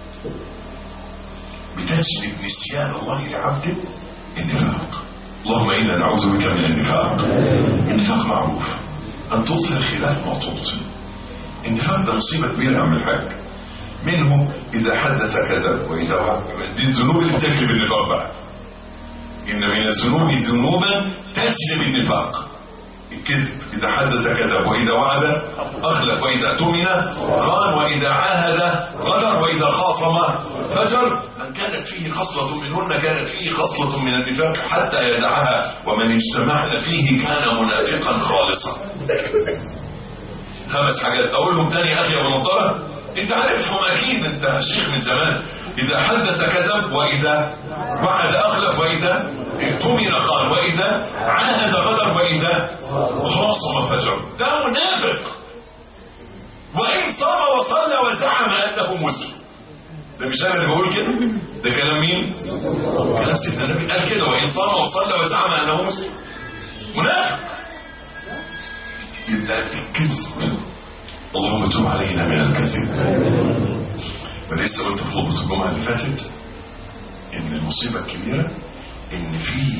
بتجلب نسيان الله لعبده النفاق. اللهم إنا نعوذ بك من النفاق. النفاق معروف، أن تصل خلاف ما تبطن. النفاق ده مصيبة كبيرة يا عم الحاج. منه إذا حدث كذب وإذا وعد. دي الذنوب اللي بتجلب النفاق بقى. إن من الذنوب ذنوبا تجلب النفاق. الكذب، إذا حدث كذب وإذا وعد أخلف وإذا اؤتمن خان وإذا عاهد غدر وإذا خاصم فجر. من كانت فيه خصلة منهن كانت فيه خصلة من النفاق حتى يدعها، ومن اجتمعن فيه كان منافقا خالصا. خمس حاجات أقولهم تاني يا أخي أبو نضارة، أنت عارفهم أكيد، أنت شيخ من زمان. إذا حدث كذب وإذا وعد أخلف وإذا اؤتمن خان وإذا عاهد غدر وإذا خاصم فجر. ده منافق. وإن صام وصلى وزعم أنه مسلم. ده مش أنا اللي بقول كده، ده كلام مين؟ كلام سيدنا النبي قال كده، وإن صام وصلى وزعم أنه مسلم. منافق. يبقى الكذب، اللهم تب علينا من الكذب. ولسه قلت في خطبة الجمعة اللي فاتت ان المصيبة الكبيرة ان في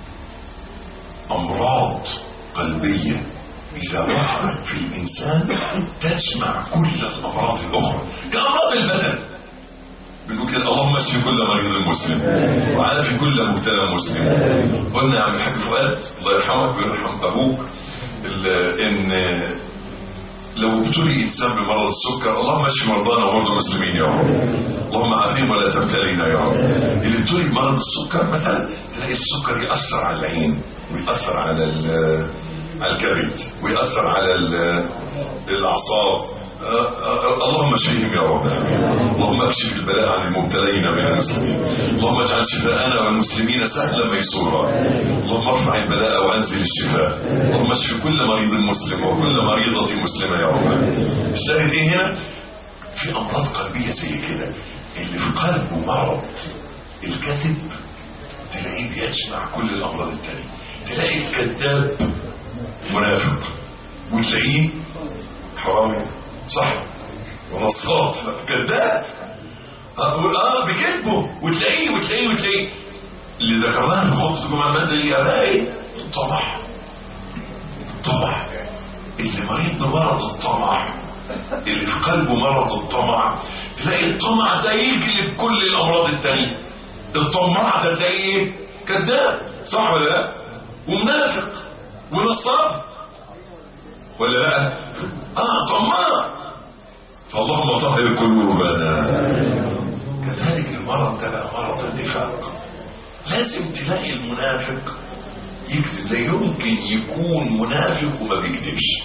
امراض قلبية اذا وقعت في الانسان تجمع كل الامراض الاخرى كامراض البدن. بنقول كده اللهم اشف كل مريض مسلم وعافي كل مبتلى مسلم. قلنا يا عم الحاج فؤاد الله يرحمك ويرحم ابوك ان لو ابتلي انسان بمرض السكر اللهم اشف مرضانا ومرضى المسلمين يا رب، اللهم عافيهم ولا تبتلينا يا رب. اللي ابتلي بمرض السكر مثلا تلاقي السكر يأثر على العين ويأثر على على الكبد ويأثر على الاعصاب. اللهم اشفيهم يا رب، اللهم اكشف البلاء عن المبتلين من المسلمين، اللهم اجعل شفاءنا والمسلمين سهلا ميسورا، اللهم ارفع البلاء وانزل الشفاء، اللهم اشف كل مريض مسلم وكل مريضة مسلمة يا رب. الشاهد ايه هنا؟ في امراض قلبيه زي كده، اللي في قلبه مرض الكذب تلاقيه بيجمع كل الامراض التانية. تلاقي الكذاب منافق، وتلاقيه حرامي صح ونصاب كذاب اه بكذبه، وتلاقيه وتلاقيه وتلاقيه اللي ذكرناها في خطبه الجمعه الماده اللي ابائي الطمع. الطمع اللي مريض بمرض الطمع، اللي في قلبه مرض الطمع، تلاقي الطمع ده يجلب كل الامراض التانية. الطماع ده تلاقيه كذاب صح ولا لا؟ ومنافق ونصاب ولا لا؟ اه طماع. فاللهم طهر قلوبنا. كذلك المرض ده بقى مرض النفاق. لازم تلاقي المنافق يكذب. لا يمكن يكون منافق وما بيكذبش،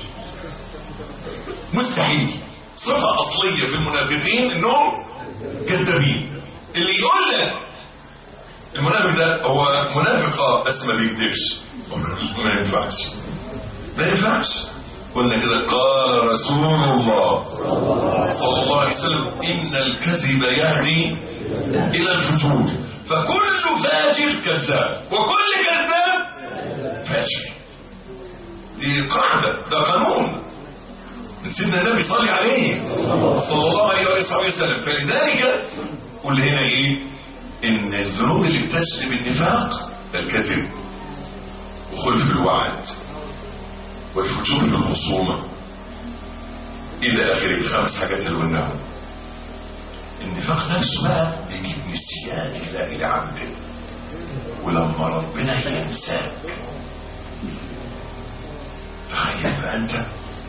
مستحيل. صفة أصلية في المنافقين انهم كذابين. اللي يقول لك المنافق ده هو منافق بس ما بيكذبش، ما ينفعش ما ينفعش. قلنا كده قال رسول الله صلى الله عليه وسلم إن الكذب يهدي إلى الفجور، فكل فاجر كذاب وكل كذاب فاجر. دي قاعدة، ده قانون من سيدنا النبي صلى عليه صلى الله عليه وسلم. فلذلك قل هنا ايه؟ ان الذنوب اللي بتجلب النفاق الكذب وخلف الوعد والفجور في الخصومة الى اخره، الخمس حاجات اللي قلناهم. النفاق نفسه بقى بيجيب نسيان الله لعبده، ولما ربنا ينساك تخيل بقى انت.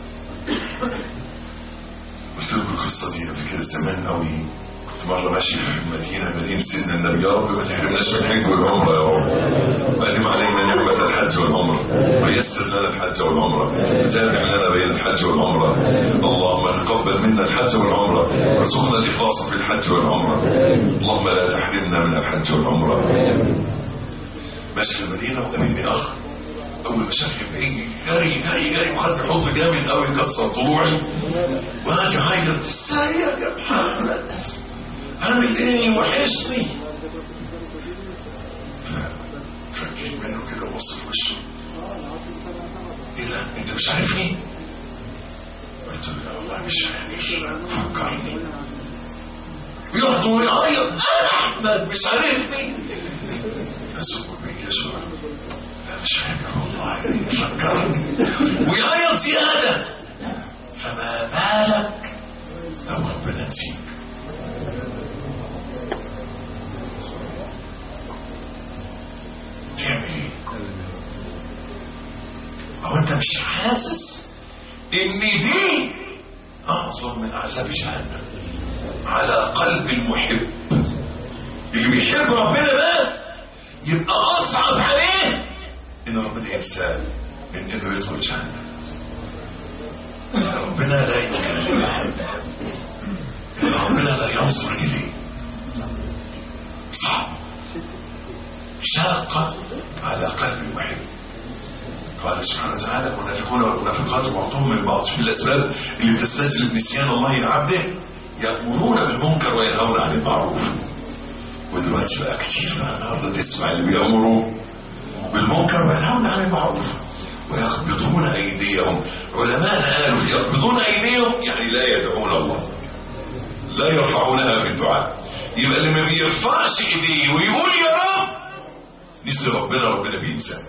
قلت لكم القصه دي قبل كده زمان قوي. كنت مره ماشي في المدينه، مدينه سيدنا النبي. يا رب ما تحرمناش من الحج والعمره يا رب، وأدم علينا نعمه الحج والعمره، ويسر لنا الحج والعمره، وجامع لنا بين الحج والعمره. اللهم تقبل منا الحج والعمره، وارزقنا الاخلاص في الحج والعمره. اللهم لا تحرمنا من الحج والعمره. ماشي في المدينه وقابلني اخ، اول ما شافني بعيد جري جري جري وخد حضن جامد قوي يكسر طلوعي، وانا عايز ازاي يا محمد عامل ايه وحشني. فجيت منه كده وبص في وشه، ايه ده انت مش عارفني؟ قلت له لا والله مش فاكر، فكرني. ويقعد ويعيط انا احمد مش عارفني. بس هو بيجي مش فاكر والله فكرني، ويعيط زيادة. فما بالك لو ربنا نسيك؟ تعمل ايه؟ هو انت مش حاسس ان دي اعظم من عذاب جهنم على قلب المحب؟ اللي بيحب ربنا ده يبقى اصعب عليه ان ربنا ينساه من انه يدخل جهنم. ربنا لا يكلمه، ربنا لا ينظر اليه. صعب، شاقة على قلب المحب. قال سبحانه وتعالى المنافقون والمنافقات بعضهم من بعض. في الاسباب اللي بتستجلب نسيان الله لعبده يأمرون بالمنكر وينهون عن المعروف. ودلوقتي بقى كتير بقى النهارده تسمع اللي بيأمروا بالمنكر وينهون عن المعروف ويقبضون ايديهم. علماء قالوا يقبضون ايديهم يعني لا يدعون الله، لا يرفعونها في الدعاء. يبقى اللي ما بيرفعش ايديه ويقول يا رب نسي ربنا، ربنا بينساه.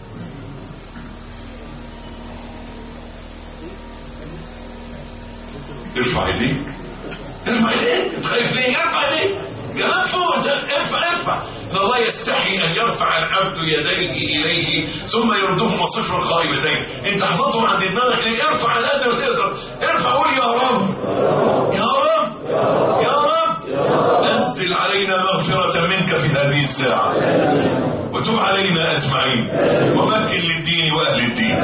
ارفع ايديك، ارفع ايديك، انت خايف ليه؟ ارفع ايديك كمان فوق، ارفع ارفع. ان الله يستحي ان يرفع العبد يديه اليه ثم يردهما صفرا خائبتين. انت حفظهم عند دماغك ليه؟ ارفع على قد ما تقدر، ارفع قول يا رب يا رب يا رب انزل علينا مغفرة منك في هذه الساعة وتب علينا اجمعين ومكن للدين واهل الدين.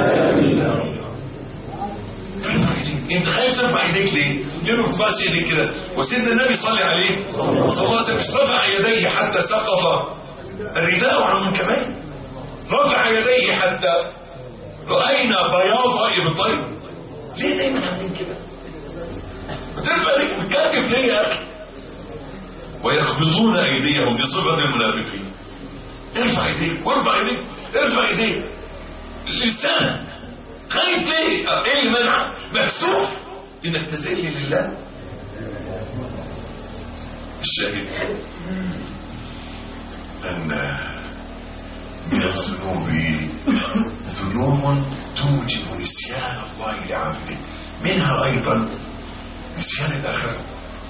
انت خايف ترفع ايديك ليه؟ ليه ما بترفعش ايديك كده؟ وسيدنا النبي صلى عليه صلى الله عليه وسلم رفع يديه حتى سقط الرداء عن منكبيه. رفع يديه حتى راينا بياض ابطيه. ليه دايما عاملين كده؟ بترفع ايديك بتكتف ليه يا اخي؟ ويقبضون ايديهم، دي صفه المنافقين. ارفع ايديك وارفع ايديك ارفع ايديك. لسان خايف ليه؟ ايه اللي منعك؟ مكسوف انك تذل لله. الشاهد ان من الذنوب ذنوب توجب نسيان الله لعبده، منها ايضا نسيان الاخره.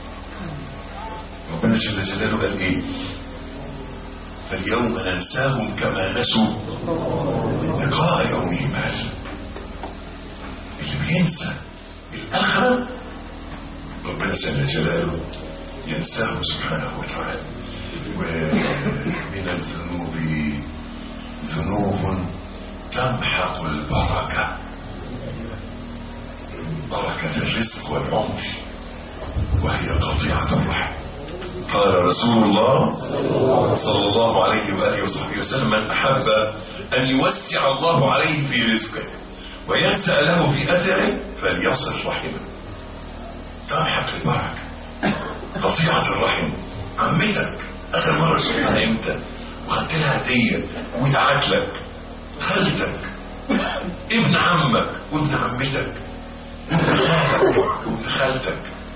ربنا جل جلاله قال ايه؟ فاليوم ننساهم كما نسوا لقاء يومهم هذا. اللي بينسى الاخره ربنا جل جلاله ينساه سبحانه وتعالى. ومن الذنوب ذنوب تمحق البركة، بركة الرزق والعمر، وهي قطيعة الرحم. قال رسول الله صلى الله عليه وآله وصحبه وسلم: من أحب أن يوسع الله عليه في رزقه وينسأ له في أثره فليصل رحمه. تمحق البركة، قطيعة الرحم. عمتك اخر مرة شفتها امتى وخدت لها هدية ودعت لك؟ خالتك، ابن عمك وابن عمتك، ابن خالك وابن خالتك،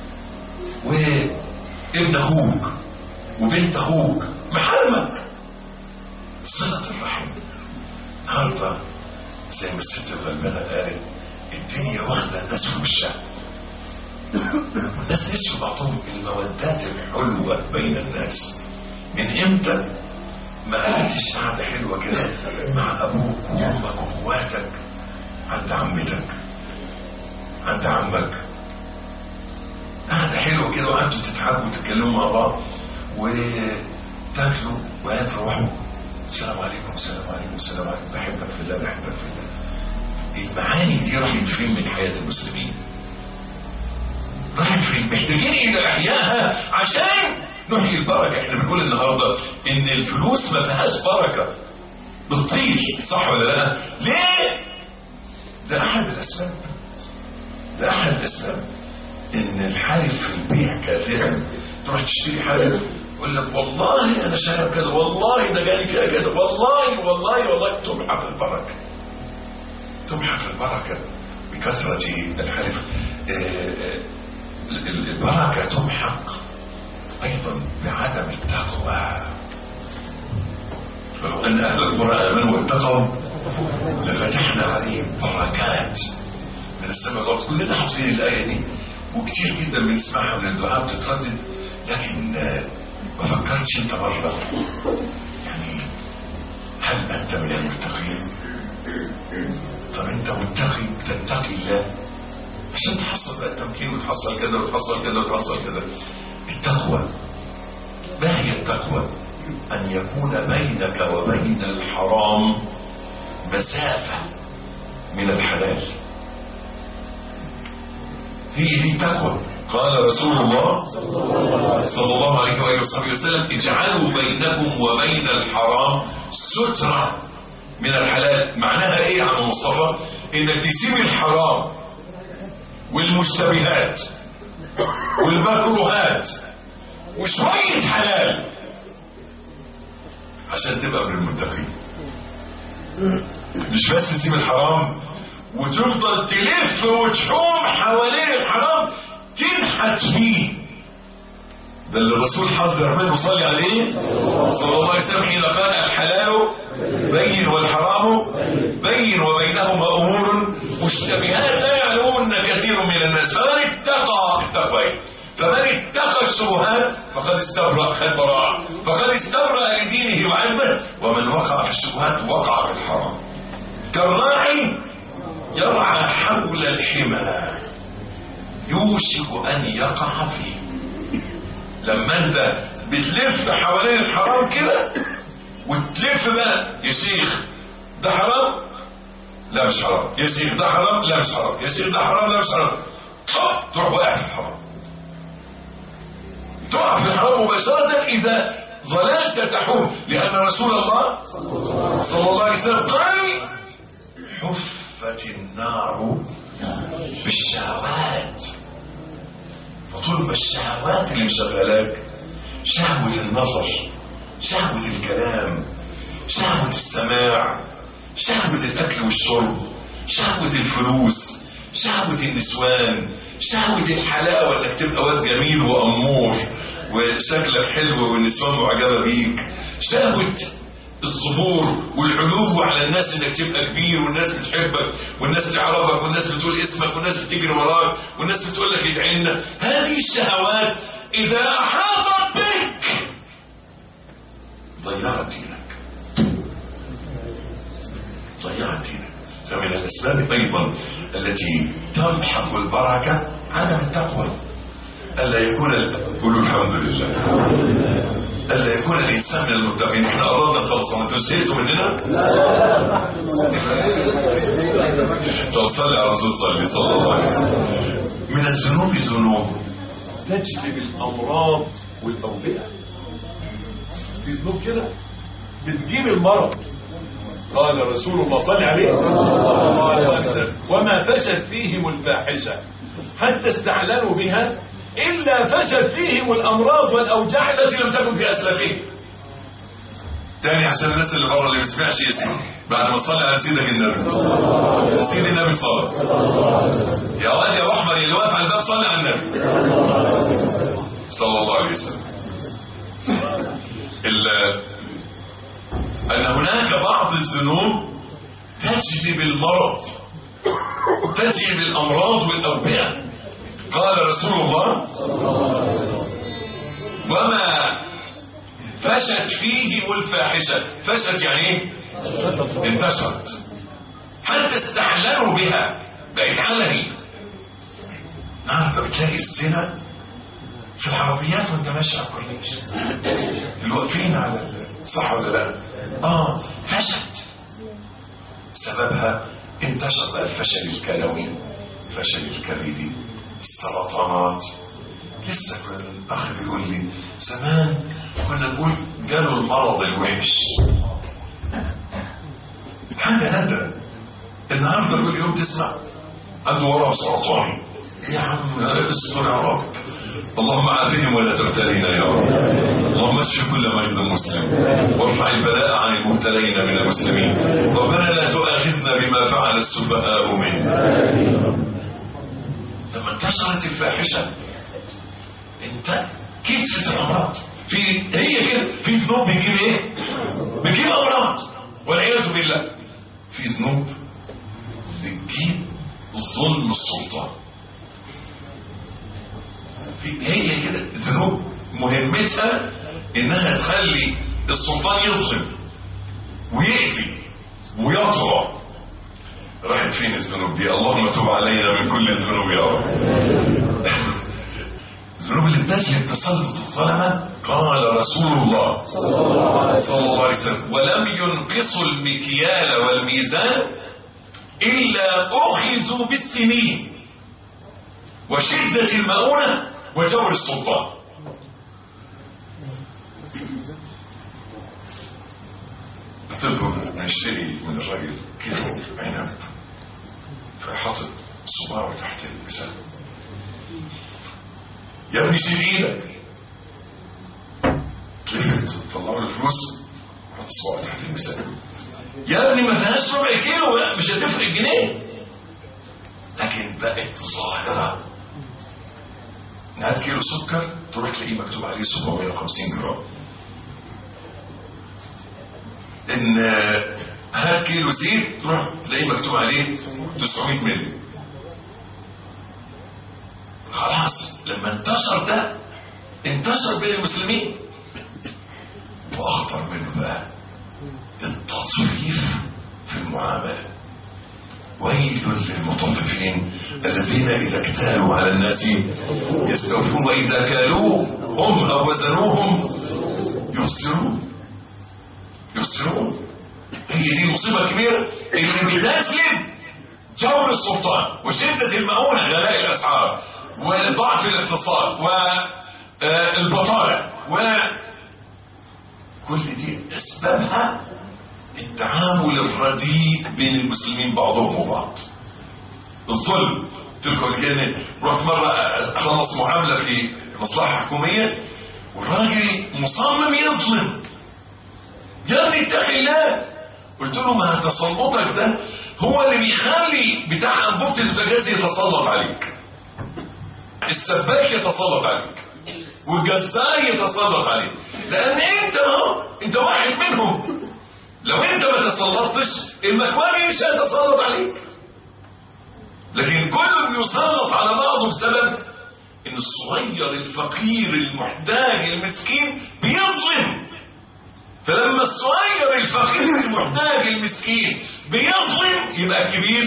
وابن اخوك وبنت اخوك، محارمك. صلة الرحم. النهارده زي ما الست الغلبانة قالت، الدنيا واخدة الناس في وشها، والناس نسوا بعضهم المودات الحلوة بين الناس. من امتى ما قعدتش قعدة حلوة كده مع ابوك وامك واخواتك، عند عمتك، عند عمك، قعدة حلوة كده وقعدتوا تتحبوا وتتكلموا مع بعض وتاكلوا وتروحوا السلام عليكم السلام عليكم السلام عليكم، بحبك في الله بحبك في الله. المعاني دي راحت فين من حياة المسلمين؟ راحت فين؟ محتاجين الى احيائها عشان نحيي البركة. احنا بنقول النهاردة ان الفلوس ما فيهاش بركة، بتطير، صح ولا لا؟ ليه؟ ده احد الاسباب، ده احد الاسباب ان الحالف في البيع كاذبا. تروح تشتري حاجة يقول لك والله انا شايف كده، والله ده جالي فيها كده، والله والله والله. تمحق البركة، تمحق البركة بكثرة الحلف. البركة تمحق ايضا بعدم التقوى. ولو ان اهل القرى امنوا واتقوا لفتحنا عليهم بركات من السماء والارض. كلنا حافظين الايه دي وكتير جدا بنسمعها من الدعاء بتتردد، لكن ما فكرتش انت مره يعني هل انت من المتقين؟ طب انت متقي بتتقي الله عشان تحصل بقى التمكين وتحصل كده وتحصل كده وتحصل كده. التقوى، ما هي التقوى؟ ان يكون بينك وبين الحرام مسافة من الحلال، هي دي التقوى. قال رسول الله صلى الله عليه وآله وصحبه وسلم: اجعلوا بينكم وبين الحرام سترة من الحلال. معناها ايه يا عم مصطفى؟ انك تسيب الحرام والمشتبهات والمكروهات وشوية حلال عشان تبقى من المتقين. مش بس تسيب الحرام وتفضل تلف وتحوم حوالين الحرام تنحت فيه. ده اللي الرسول حذر منه صلي عليه صلى الله عليه وسلم حين قال: الحلال بين والحرام بين وبينهما امور مشتبهات لا يعلمون كثير من الناس. فمن اتقى التقوى فمن اتقى الشبهات فقد استبرأ، خد براءة، فقد استبرأ لدينه وعلمه. ومن وقع في الشبهات وقع في الحرام. كالراعي يرعى حول الحمى يوشك ان يقع فيه. لما انت بتلف حوالين الحرام كده وتلف بقى، يا شيخ ده حرام لا مش حرام، يا شيخ ده حرام لا مش حرام، يا شيخ ده حرام لا مش حرام، طب تروح واقع في الحرام، تقع في الحرام مباشرة إذا ظللت تحوم. لأن رسول الله صلى الله عليه وسلم قال: حفت النار بالشهوات وطول ما الشهوات اللي مشغلاك شهوة النظر، شهوة الكلام، شهوة السماع، شهوة الأكل والشرب، شهوة الفلوس، شهوة النسوان، شهوة الحلاوة انك تبقى واد جميل وأمور وشكلك حلو والنسوان معجبة بيك، شهوة الظهور والعلو على الناس انك تبقى كبير والناس بتحبك والناس تعرفك والناس بتقول اسمك والناس بتجري وراك والناس بتقول لك ادعي لنا. هذه الشهوات اذا احاطت بك ضيعت دينك، ضيعت دينك. فمن الاسباب ايضا التي تمحق البركه عدم التقوى. الا يكون قولوا الحمد لله، الا يكون الانسان من المتقين. احنا قررنا نخلص، انتوا زهقتوا مننا؟ طب صلي على الرسول صلى الله عليه وسلم. من الذنوب ذنوب تجلب الامراض والاوبئه. في ذنوب كده بتجيب المرض. قال رسول الله صلى عليه وسلم وما فشت فيهم الفاحشه حتى استعلنوا بها إلا فشت فيهم الأمراض والأوجاع التي لم تكن في أسلافهم. تاني عشان الناس اللي بره اللي ما سمعش اسمه، بعد ما تصلي على سيدك النبي، سيد النبي صلى يا واد يا أحمر اللي واقف على الباب صلي على النبي صلى الله عليه وسلم. أن هناك بعض الذنوب تجلب المرض، تجلب الأمراض والأوبئة. قال رسول الله وما فشت فيه الفاحشة. فشت يعني ايه؟ انتشرت حتى استعلنوا بها، بقت علني. النهارده بتلاقي الزنا في العربيات وانت ماشي على الكورنيش، اللي واقفين على صح ولا لا؟ اه فشت. سببها انتشر بقى الفشل الكلوي، الفشل الكبدي، السرطانات. لسه كل الاخ بيقول لي زمان كنا نقول جاله المرض الوحش، حاجه نادره. النهارده كل يوم تسمع عنده ورم سرطاني. يا عم استر يا رب، اللهم عافهم ولا تبتلينا يا رب، اللهم اشف كل مريض مسلم وارفع البلاء عن المبتلين من المسلمين. ربنا لا تؤاخذنا بما فعل السفهاء منا. لما انتشرت الفاحشه انت كتفت الامراض. في هي كده في ذنوب بتجيب ايه؟ بتجيب امراض والعياذ بالله. في ذنوب بتجيب ظلم السلطان. في هي كده ذنوب مهمتها انها تخلي السلطان يظلم ويأذي ويطغى. راحت فين الذنوب دي؟ اللهم تب علينا من كل الذنوب يا رب. الذنوب اللي بتجلب تسلط الظلمه. قال رسول الله صلى الله عليه وسلم ولم ينقصوا المكيال والميزان الا اخذوا بالسنين وشده المؤونه وجور السلطان. قلت لكم هشتري من الراجل كيلو عنب، فحاطط صباعه تحت اللسان. يا ابني شيل ايدك. تلفت طلعوا له الفلوس، حط صباعه تحت اللسان. يا ابني ما فيهاش ربع كيلو، مش هتفرق جنيه. لكن بقت ظاهره. هات كيلو سكر تروح تلاقيه مكتوب عليه سبعمائة وخمسين جرام. ان هات كيلو زيت تروح تلاقيه مكتوب عليه تسعمائة مللي. خلاص لما انتشر ده انتشر بين المسلمين. واخطر منه بقى التطفيف في المعامله. ويل للمطففين الذين اذا اكتالوا على الناس يستوفون واذا كالوهم او وزنوهم يخسرون. يخسرون. هي دي المصيبه الكبيره اللي بتسلب جور السلطان وشده المؤونه، غلاء الاسعار وضعف الاقتصاد والبطاله وكل دي اسبابها التعامل الرديء بين المسلمين بعضهم وبعض. الظلم، قلت لكم قبل كده رحت مره اخلص معامله في مصلحه حكوميه والراجل مصمم يظلم. يا ابني اتق الله. قلت له ما تسلطك ده هو اللي بيخلي بتاع انبوبه البوتاجاز يتسلط عليك، السباك يتسلط عليك، والجزار يتسلط عليك، لان انت اهو انت واحد منهم. لو انت ما تسلطتش المكواني مش هيتسلط عليك. لكن كله بيسلط على بعضه بسبب ان الصغير الفقير المحتاج المسكين بيظلم. فلما الصغير الفقير المحتاج المسكين بيظلم يبقى الكبير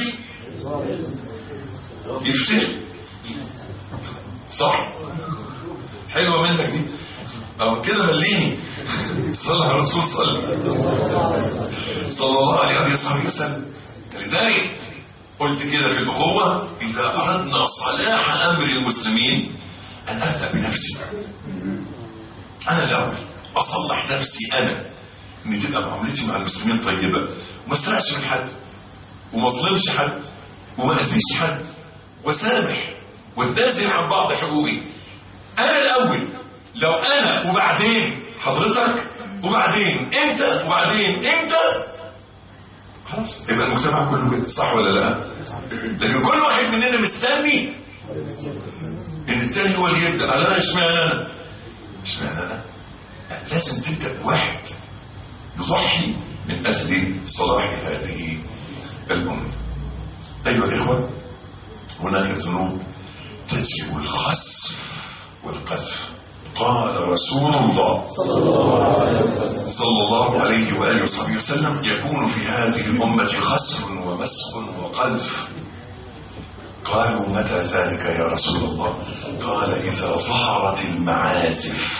يفتر. صح؟ حلوة منك دي. او كده مليني. صلى على الرسول صلى صلى الله عليه وصحبه وسلم. لذلك قلت كده في الأخوة إذا أردنا صلاح أمر المسلمين أن أبدأ بنفسي. أنا الأول أصلح نفسي أنا، إن تبقى معاملتي مع المسلمين طيبة وما استرعش من حد وما اظلمش حد وما أذيش حد وسامح واتنازل عن بعض حقوقي. أنا الأول. لو أنا وبعدين حضرتك وبعدين أنت وبعدين أنت، خلاص يبقى المجتمع كله كده. صح ولا لا؟ لكن كل واحد مننا مستني ان التاني هو اللي يبدا. لا اشمعنى انا اشمعنى انا لازم تبدا واحد يضحي من اجل صلاح هذه الامه. ايها الاخوه، هناك ذنوب تجب الخسف والقذف. قال رسول الله صلى الله عليه وآله وصحبه وسلم يكون في هذه الأمة خسف ومسخ وقذف. قالوا متى ذلك يا رسول الله؟ قال إذا ظهرت المعازف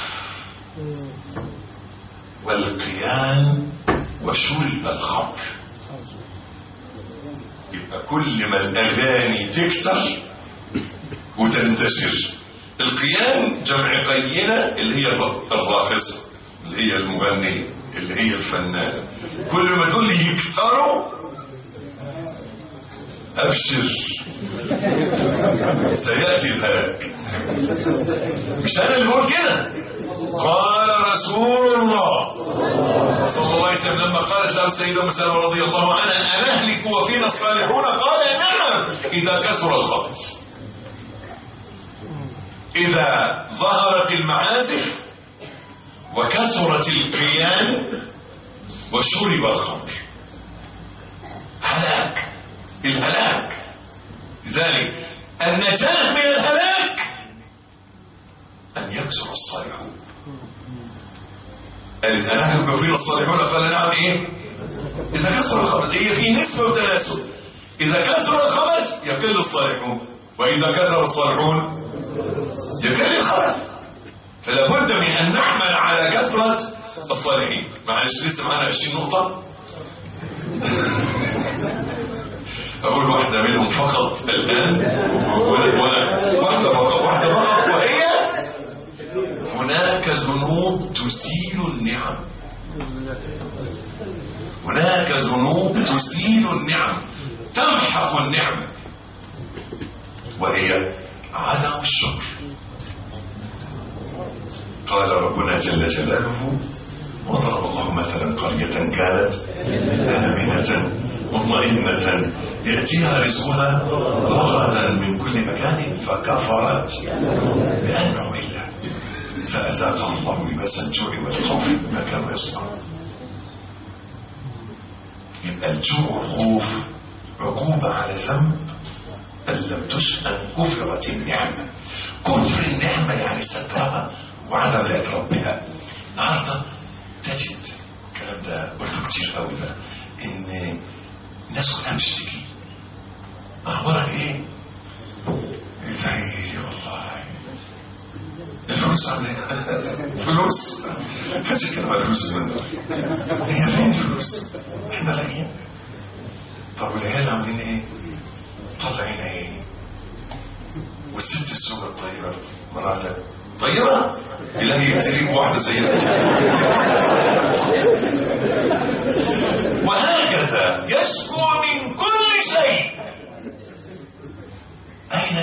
والقيان وشرب الخمر. يبقى كل ما الأغاني تكتر وتنتشر. القيان جمع قينة اللي هي الراقصة اللي هي المغنية اللي هي الفنانة. كل ما دول يكتروا أبشر سيأتي الهلاك. مش أنا اللي بقول كده، قال رسول الله صلى الله عليه وسلم لما قالت له السيدة أم سلمة رضي الله عنها أنهلك وفينا الصالحون؟ قال نعم إذا كثر الخبث. إذا ظهرت المعازف وكثرت القيان وشرب الخمر، هلاك. الهلاك. لذلك النجاة من الهلاك أن يكثر الصالحون. قال أنهلك وفينا الصالحون؟ قال نعم إيه؟ إذا كثر الخبث. هي في نسبة وتناسب. إذا كثر الخبث يقل الصالحون، وإذا كثر الصالحون يكل الخبث. فلا بد من أن نعمل على كثرة الصالحين. معلش لسه معنا عشرين نقطة أقول واحدة منهم فقط الآن. واحدة فقط واحدة فقط وهي هناك ذنوب تسيل النعم. هناك ذنوب تسيل النعم، تمحق النعمة، وهي عدم الشكر. قال ربنا جل جلاله وضرب الله مثلا قرية كانت آمنة مطمئنة يأتيها رزقها رغدا من كل مكان فكفرت بأنعم الله فأذاقها الله لباس الجوع والخوف بما كانوا يصنعون. يبقى الجوع والخوف عقوبة على ذنب بل لم تشأن كفرت النعمة. كفر النعمة يعني سترها وعدم الاعتراف بها. النهارده تجد الكلام ده قلته كتير قوي بقى ان الناس كلها بتشتكي. اخبارك ايه؟ ازاي والله الفلوس عامله ايه؟ فلوس؟ محدش يتكلم على الفلوس من دول. هي فين الفلوس؟ احنا لاقيين. طب والعيال عاملين ايه؟ طلعين ايه؟ والست الزوجه الطيبه مراتك طيبة إلهي يبتليك واحدة زيها. وهكذا يشكو من كل شيء. أين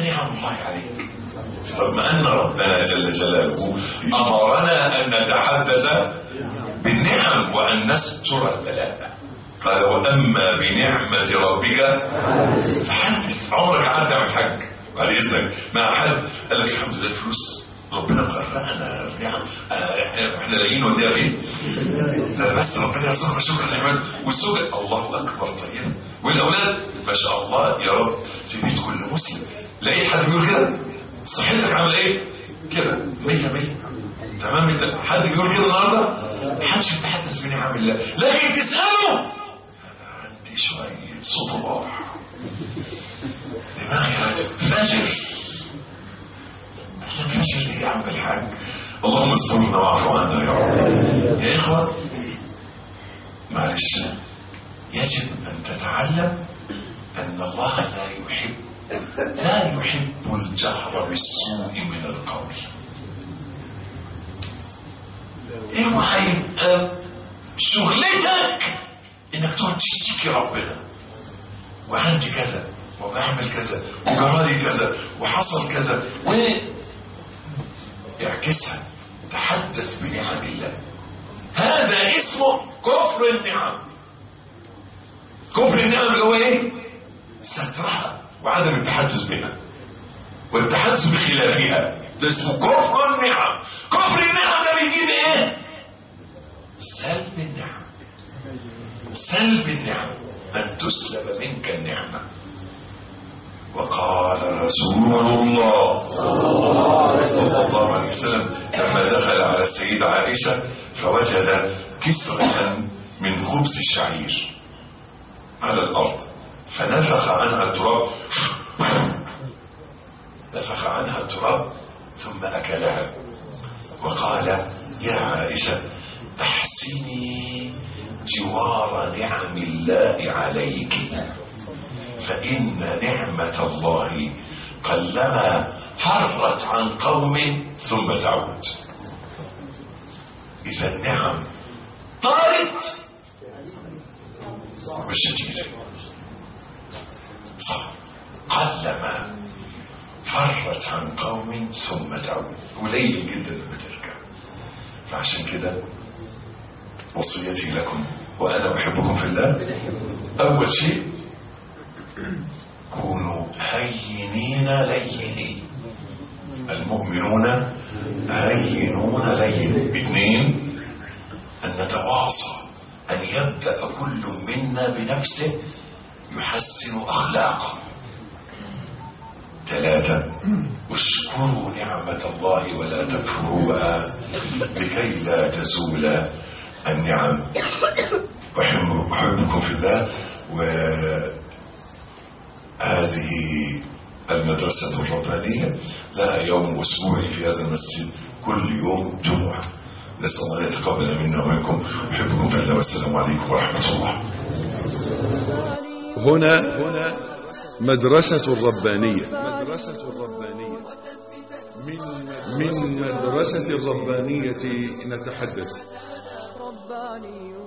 الله عليك. فبما أن ربنا جل جلاله أمرنا أن نتحدث بالنعم وأن نستر البلاء، قال وأما بنعمة ربك فحدث. عمرك قعدت تعمل حاج بعد إذنك مع حد قال لك الحمد لله الفلوس ربنا غرقنا نعم احنا لاقيين وديها فين؟ ده بس ربنا يرزقنا شكرا لنعمته. والزوجة الله أكبر طيب، والأولاد ما شاء الله يا رب في بيت كل مسلم. لقيت حد بيقول كده صحتك عامله ايه؟ كده مية مية تمام. انت حد بيقول كده النهارده؟ محدش يتحدث بنعم الله، لكن تسأله انا عندي شوية صداع دماغي فاجر. احنا فاجر ليه يا عم الحاج؟ اللهم استرنا واعف عنا يا رب. يا اخوة معلش، يجب ان تتعلم ان الله لا يحب لا يحب الجهر بالسوء من القول. اوعى يبقى شغلتك انك تقعد تشتكي ربنا وعندي كذا وبعمل كذا وجرالي كذا وحصل كذا، واعكسها تحدث بنعم الله. هذا اسمه كفر النعم. كفر النعم اللي هو ايه؟ سترها وعدم التحدث بها والتحدث بخلافها، ده اسمه كفر النعم. كفر النعم ده بيجيب ايه؟ سلب النعم. سلب النعم ان تسلب منك النعمة. وقال رسول الله صلى الله عليه وسلم لما دخل على السيدة عائشة فوجد كسرة من خبز الشعير على الأرض فنفخ عنها التراب نفخ عنها التراب ثم أكلها وقال يا عائشة احسني جوار نعم الله عليك فإن نعمة الله قلما فرت عن قوم ثم تعود. إذا النعم طارت مش تجيزي صح، قلما فرت عن قوم ثم تعود، قليل جدا لما ترجع. فعشان كده وصيتي لكم وأنا أحبكم في الله، أول شيء كونوا هينين لينين. المؤمنون هينون لين. اثنين أن نتواصى، أن يبدأ كل منا بنفسه يحسن أخلاقه. ثلاثة اشكروا نعمة الله ولا تكفروها لكي لا تزول النعم. أحبكم في الله. وهذه المدرسة الربانية لها يوم أسبوعي في هذا المسجد كل يوم جمعة. نسأل الله أن يتقبل منا ومنكم. أحبكم في الله والسلام عليكم ورحمة الله. هنا مدرسة الربانية. مدرسة الربانية من من مدرسة الربانية نتحدث.